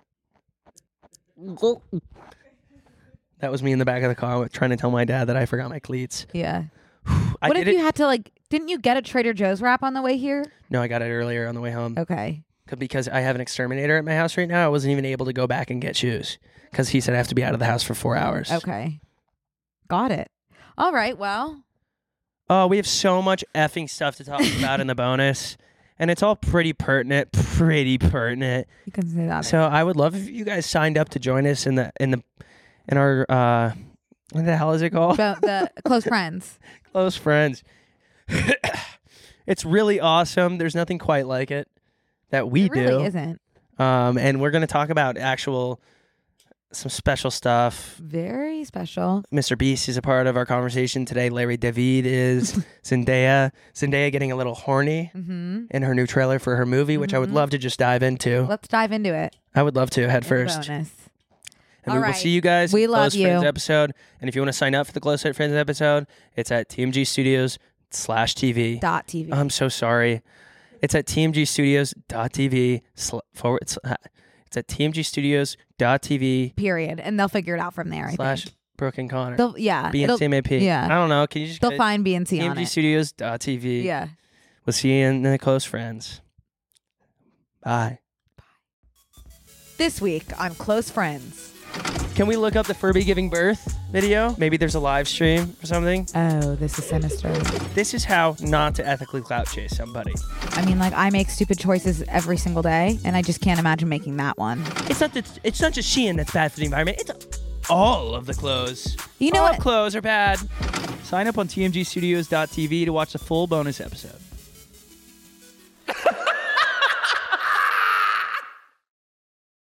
That was me in the back of the car trying to tell my dad that I forgot my cleats. Yeah. I what did if it. you had to like? Didn't you get a Trader Joe's wrap on the way here? No, I got it earlier on the way home. Okay. C- Because I have an exterminator at my house right now. I wasn't even able to go back and get shoes because he said I have to be out of the house for four hours. Okay. Got it. All right. Well. Oh, we have so much effing stuff to talk about in the bonus. And it's all pretty pertinent, pretty pertinent. You can say that. So I would love if you guys signed up to join us in the in the in our uh what the hell is it called? About the close friends. Close friends. It's really awesome. There's nothing quite like it that we It really do. isn't. Um, and we're gonna talk about actual some special stuff. Very special. Mister Beast is a part of our conversation today. Larry David is. Zendaya. Zendaya getting a little horny Mm-hmm. in her new trailer for her movie, which I would Mhm. love to just dive into. Let's dive into it. I would love to head It's a first. bonus. And All we will right. see you guys. We in the love Close Friends you. episode. And if you want to sign up for the Close Friends episode, it's at T M G Studios slash T V. Dot T V. I'm so sorry. It's at T M G Studios dot T V sl- forward. sl- It's at T M G Studios dot T V Period. And they'll figure it out from there. I slash think. Brooke and Connor. They'll, yeah. B N it'll- C M A P. yeah. I don't know. Can you just They'll get find B and C on T M G it. Studios dot T V. Yeah. We'll see you in the Close Friends. Bye. This week on Close Friends. Can we look up the Furby giving birth video? Maybe there's a live stream or something. Oh, this is sinister. This is how not to ethically clout chase somebody. I mean, like, I make stupid choices every single day, and I just can't imagine making that one. It's not that, it's not just Shein that's bad for the environment. It's all of the clothes. You know all what? clothes are bad. Sign up on T M G Studios dot T V to watch the full bonus episode.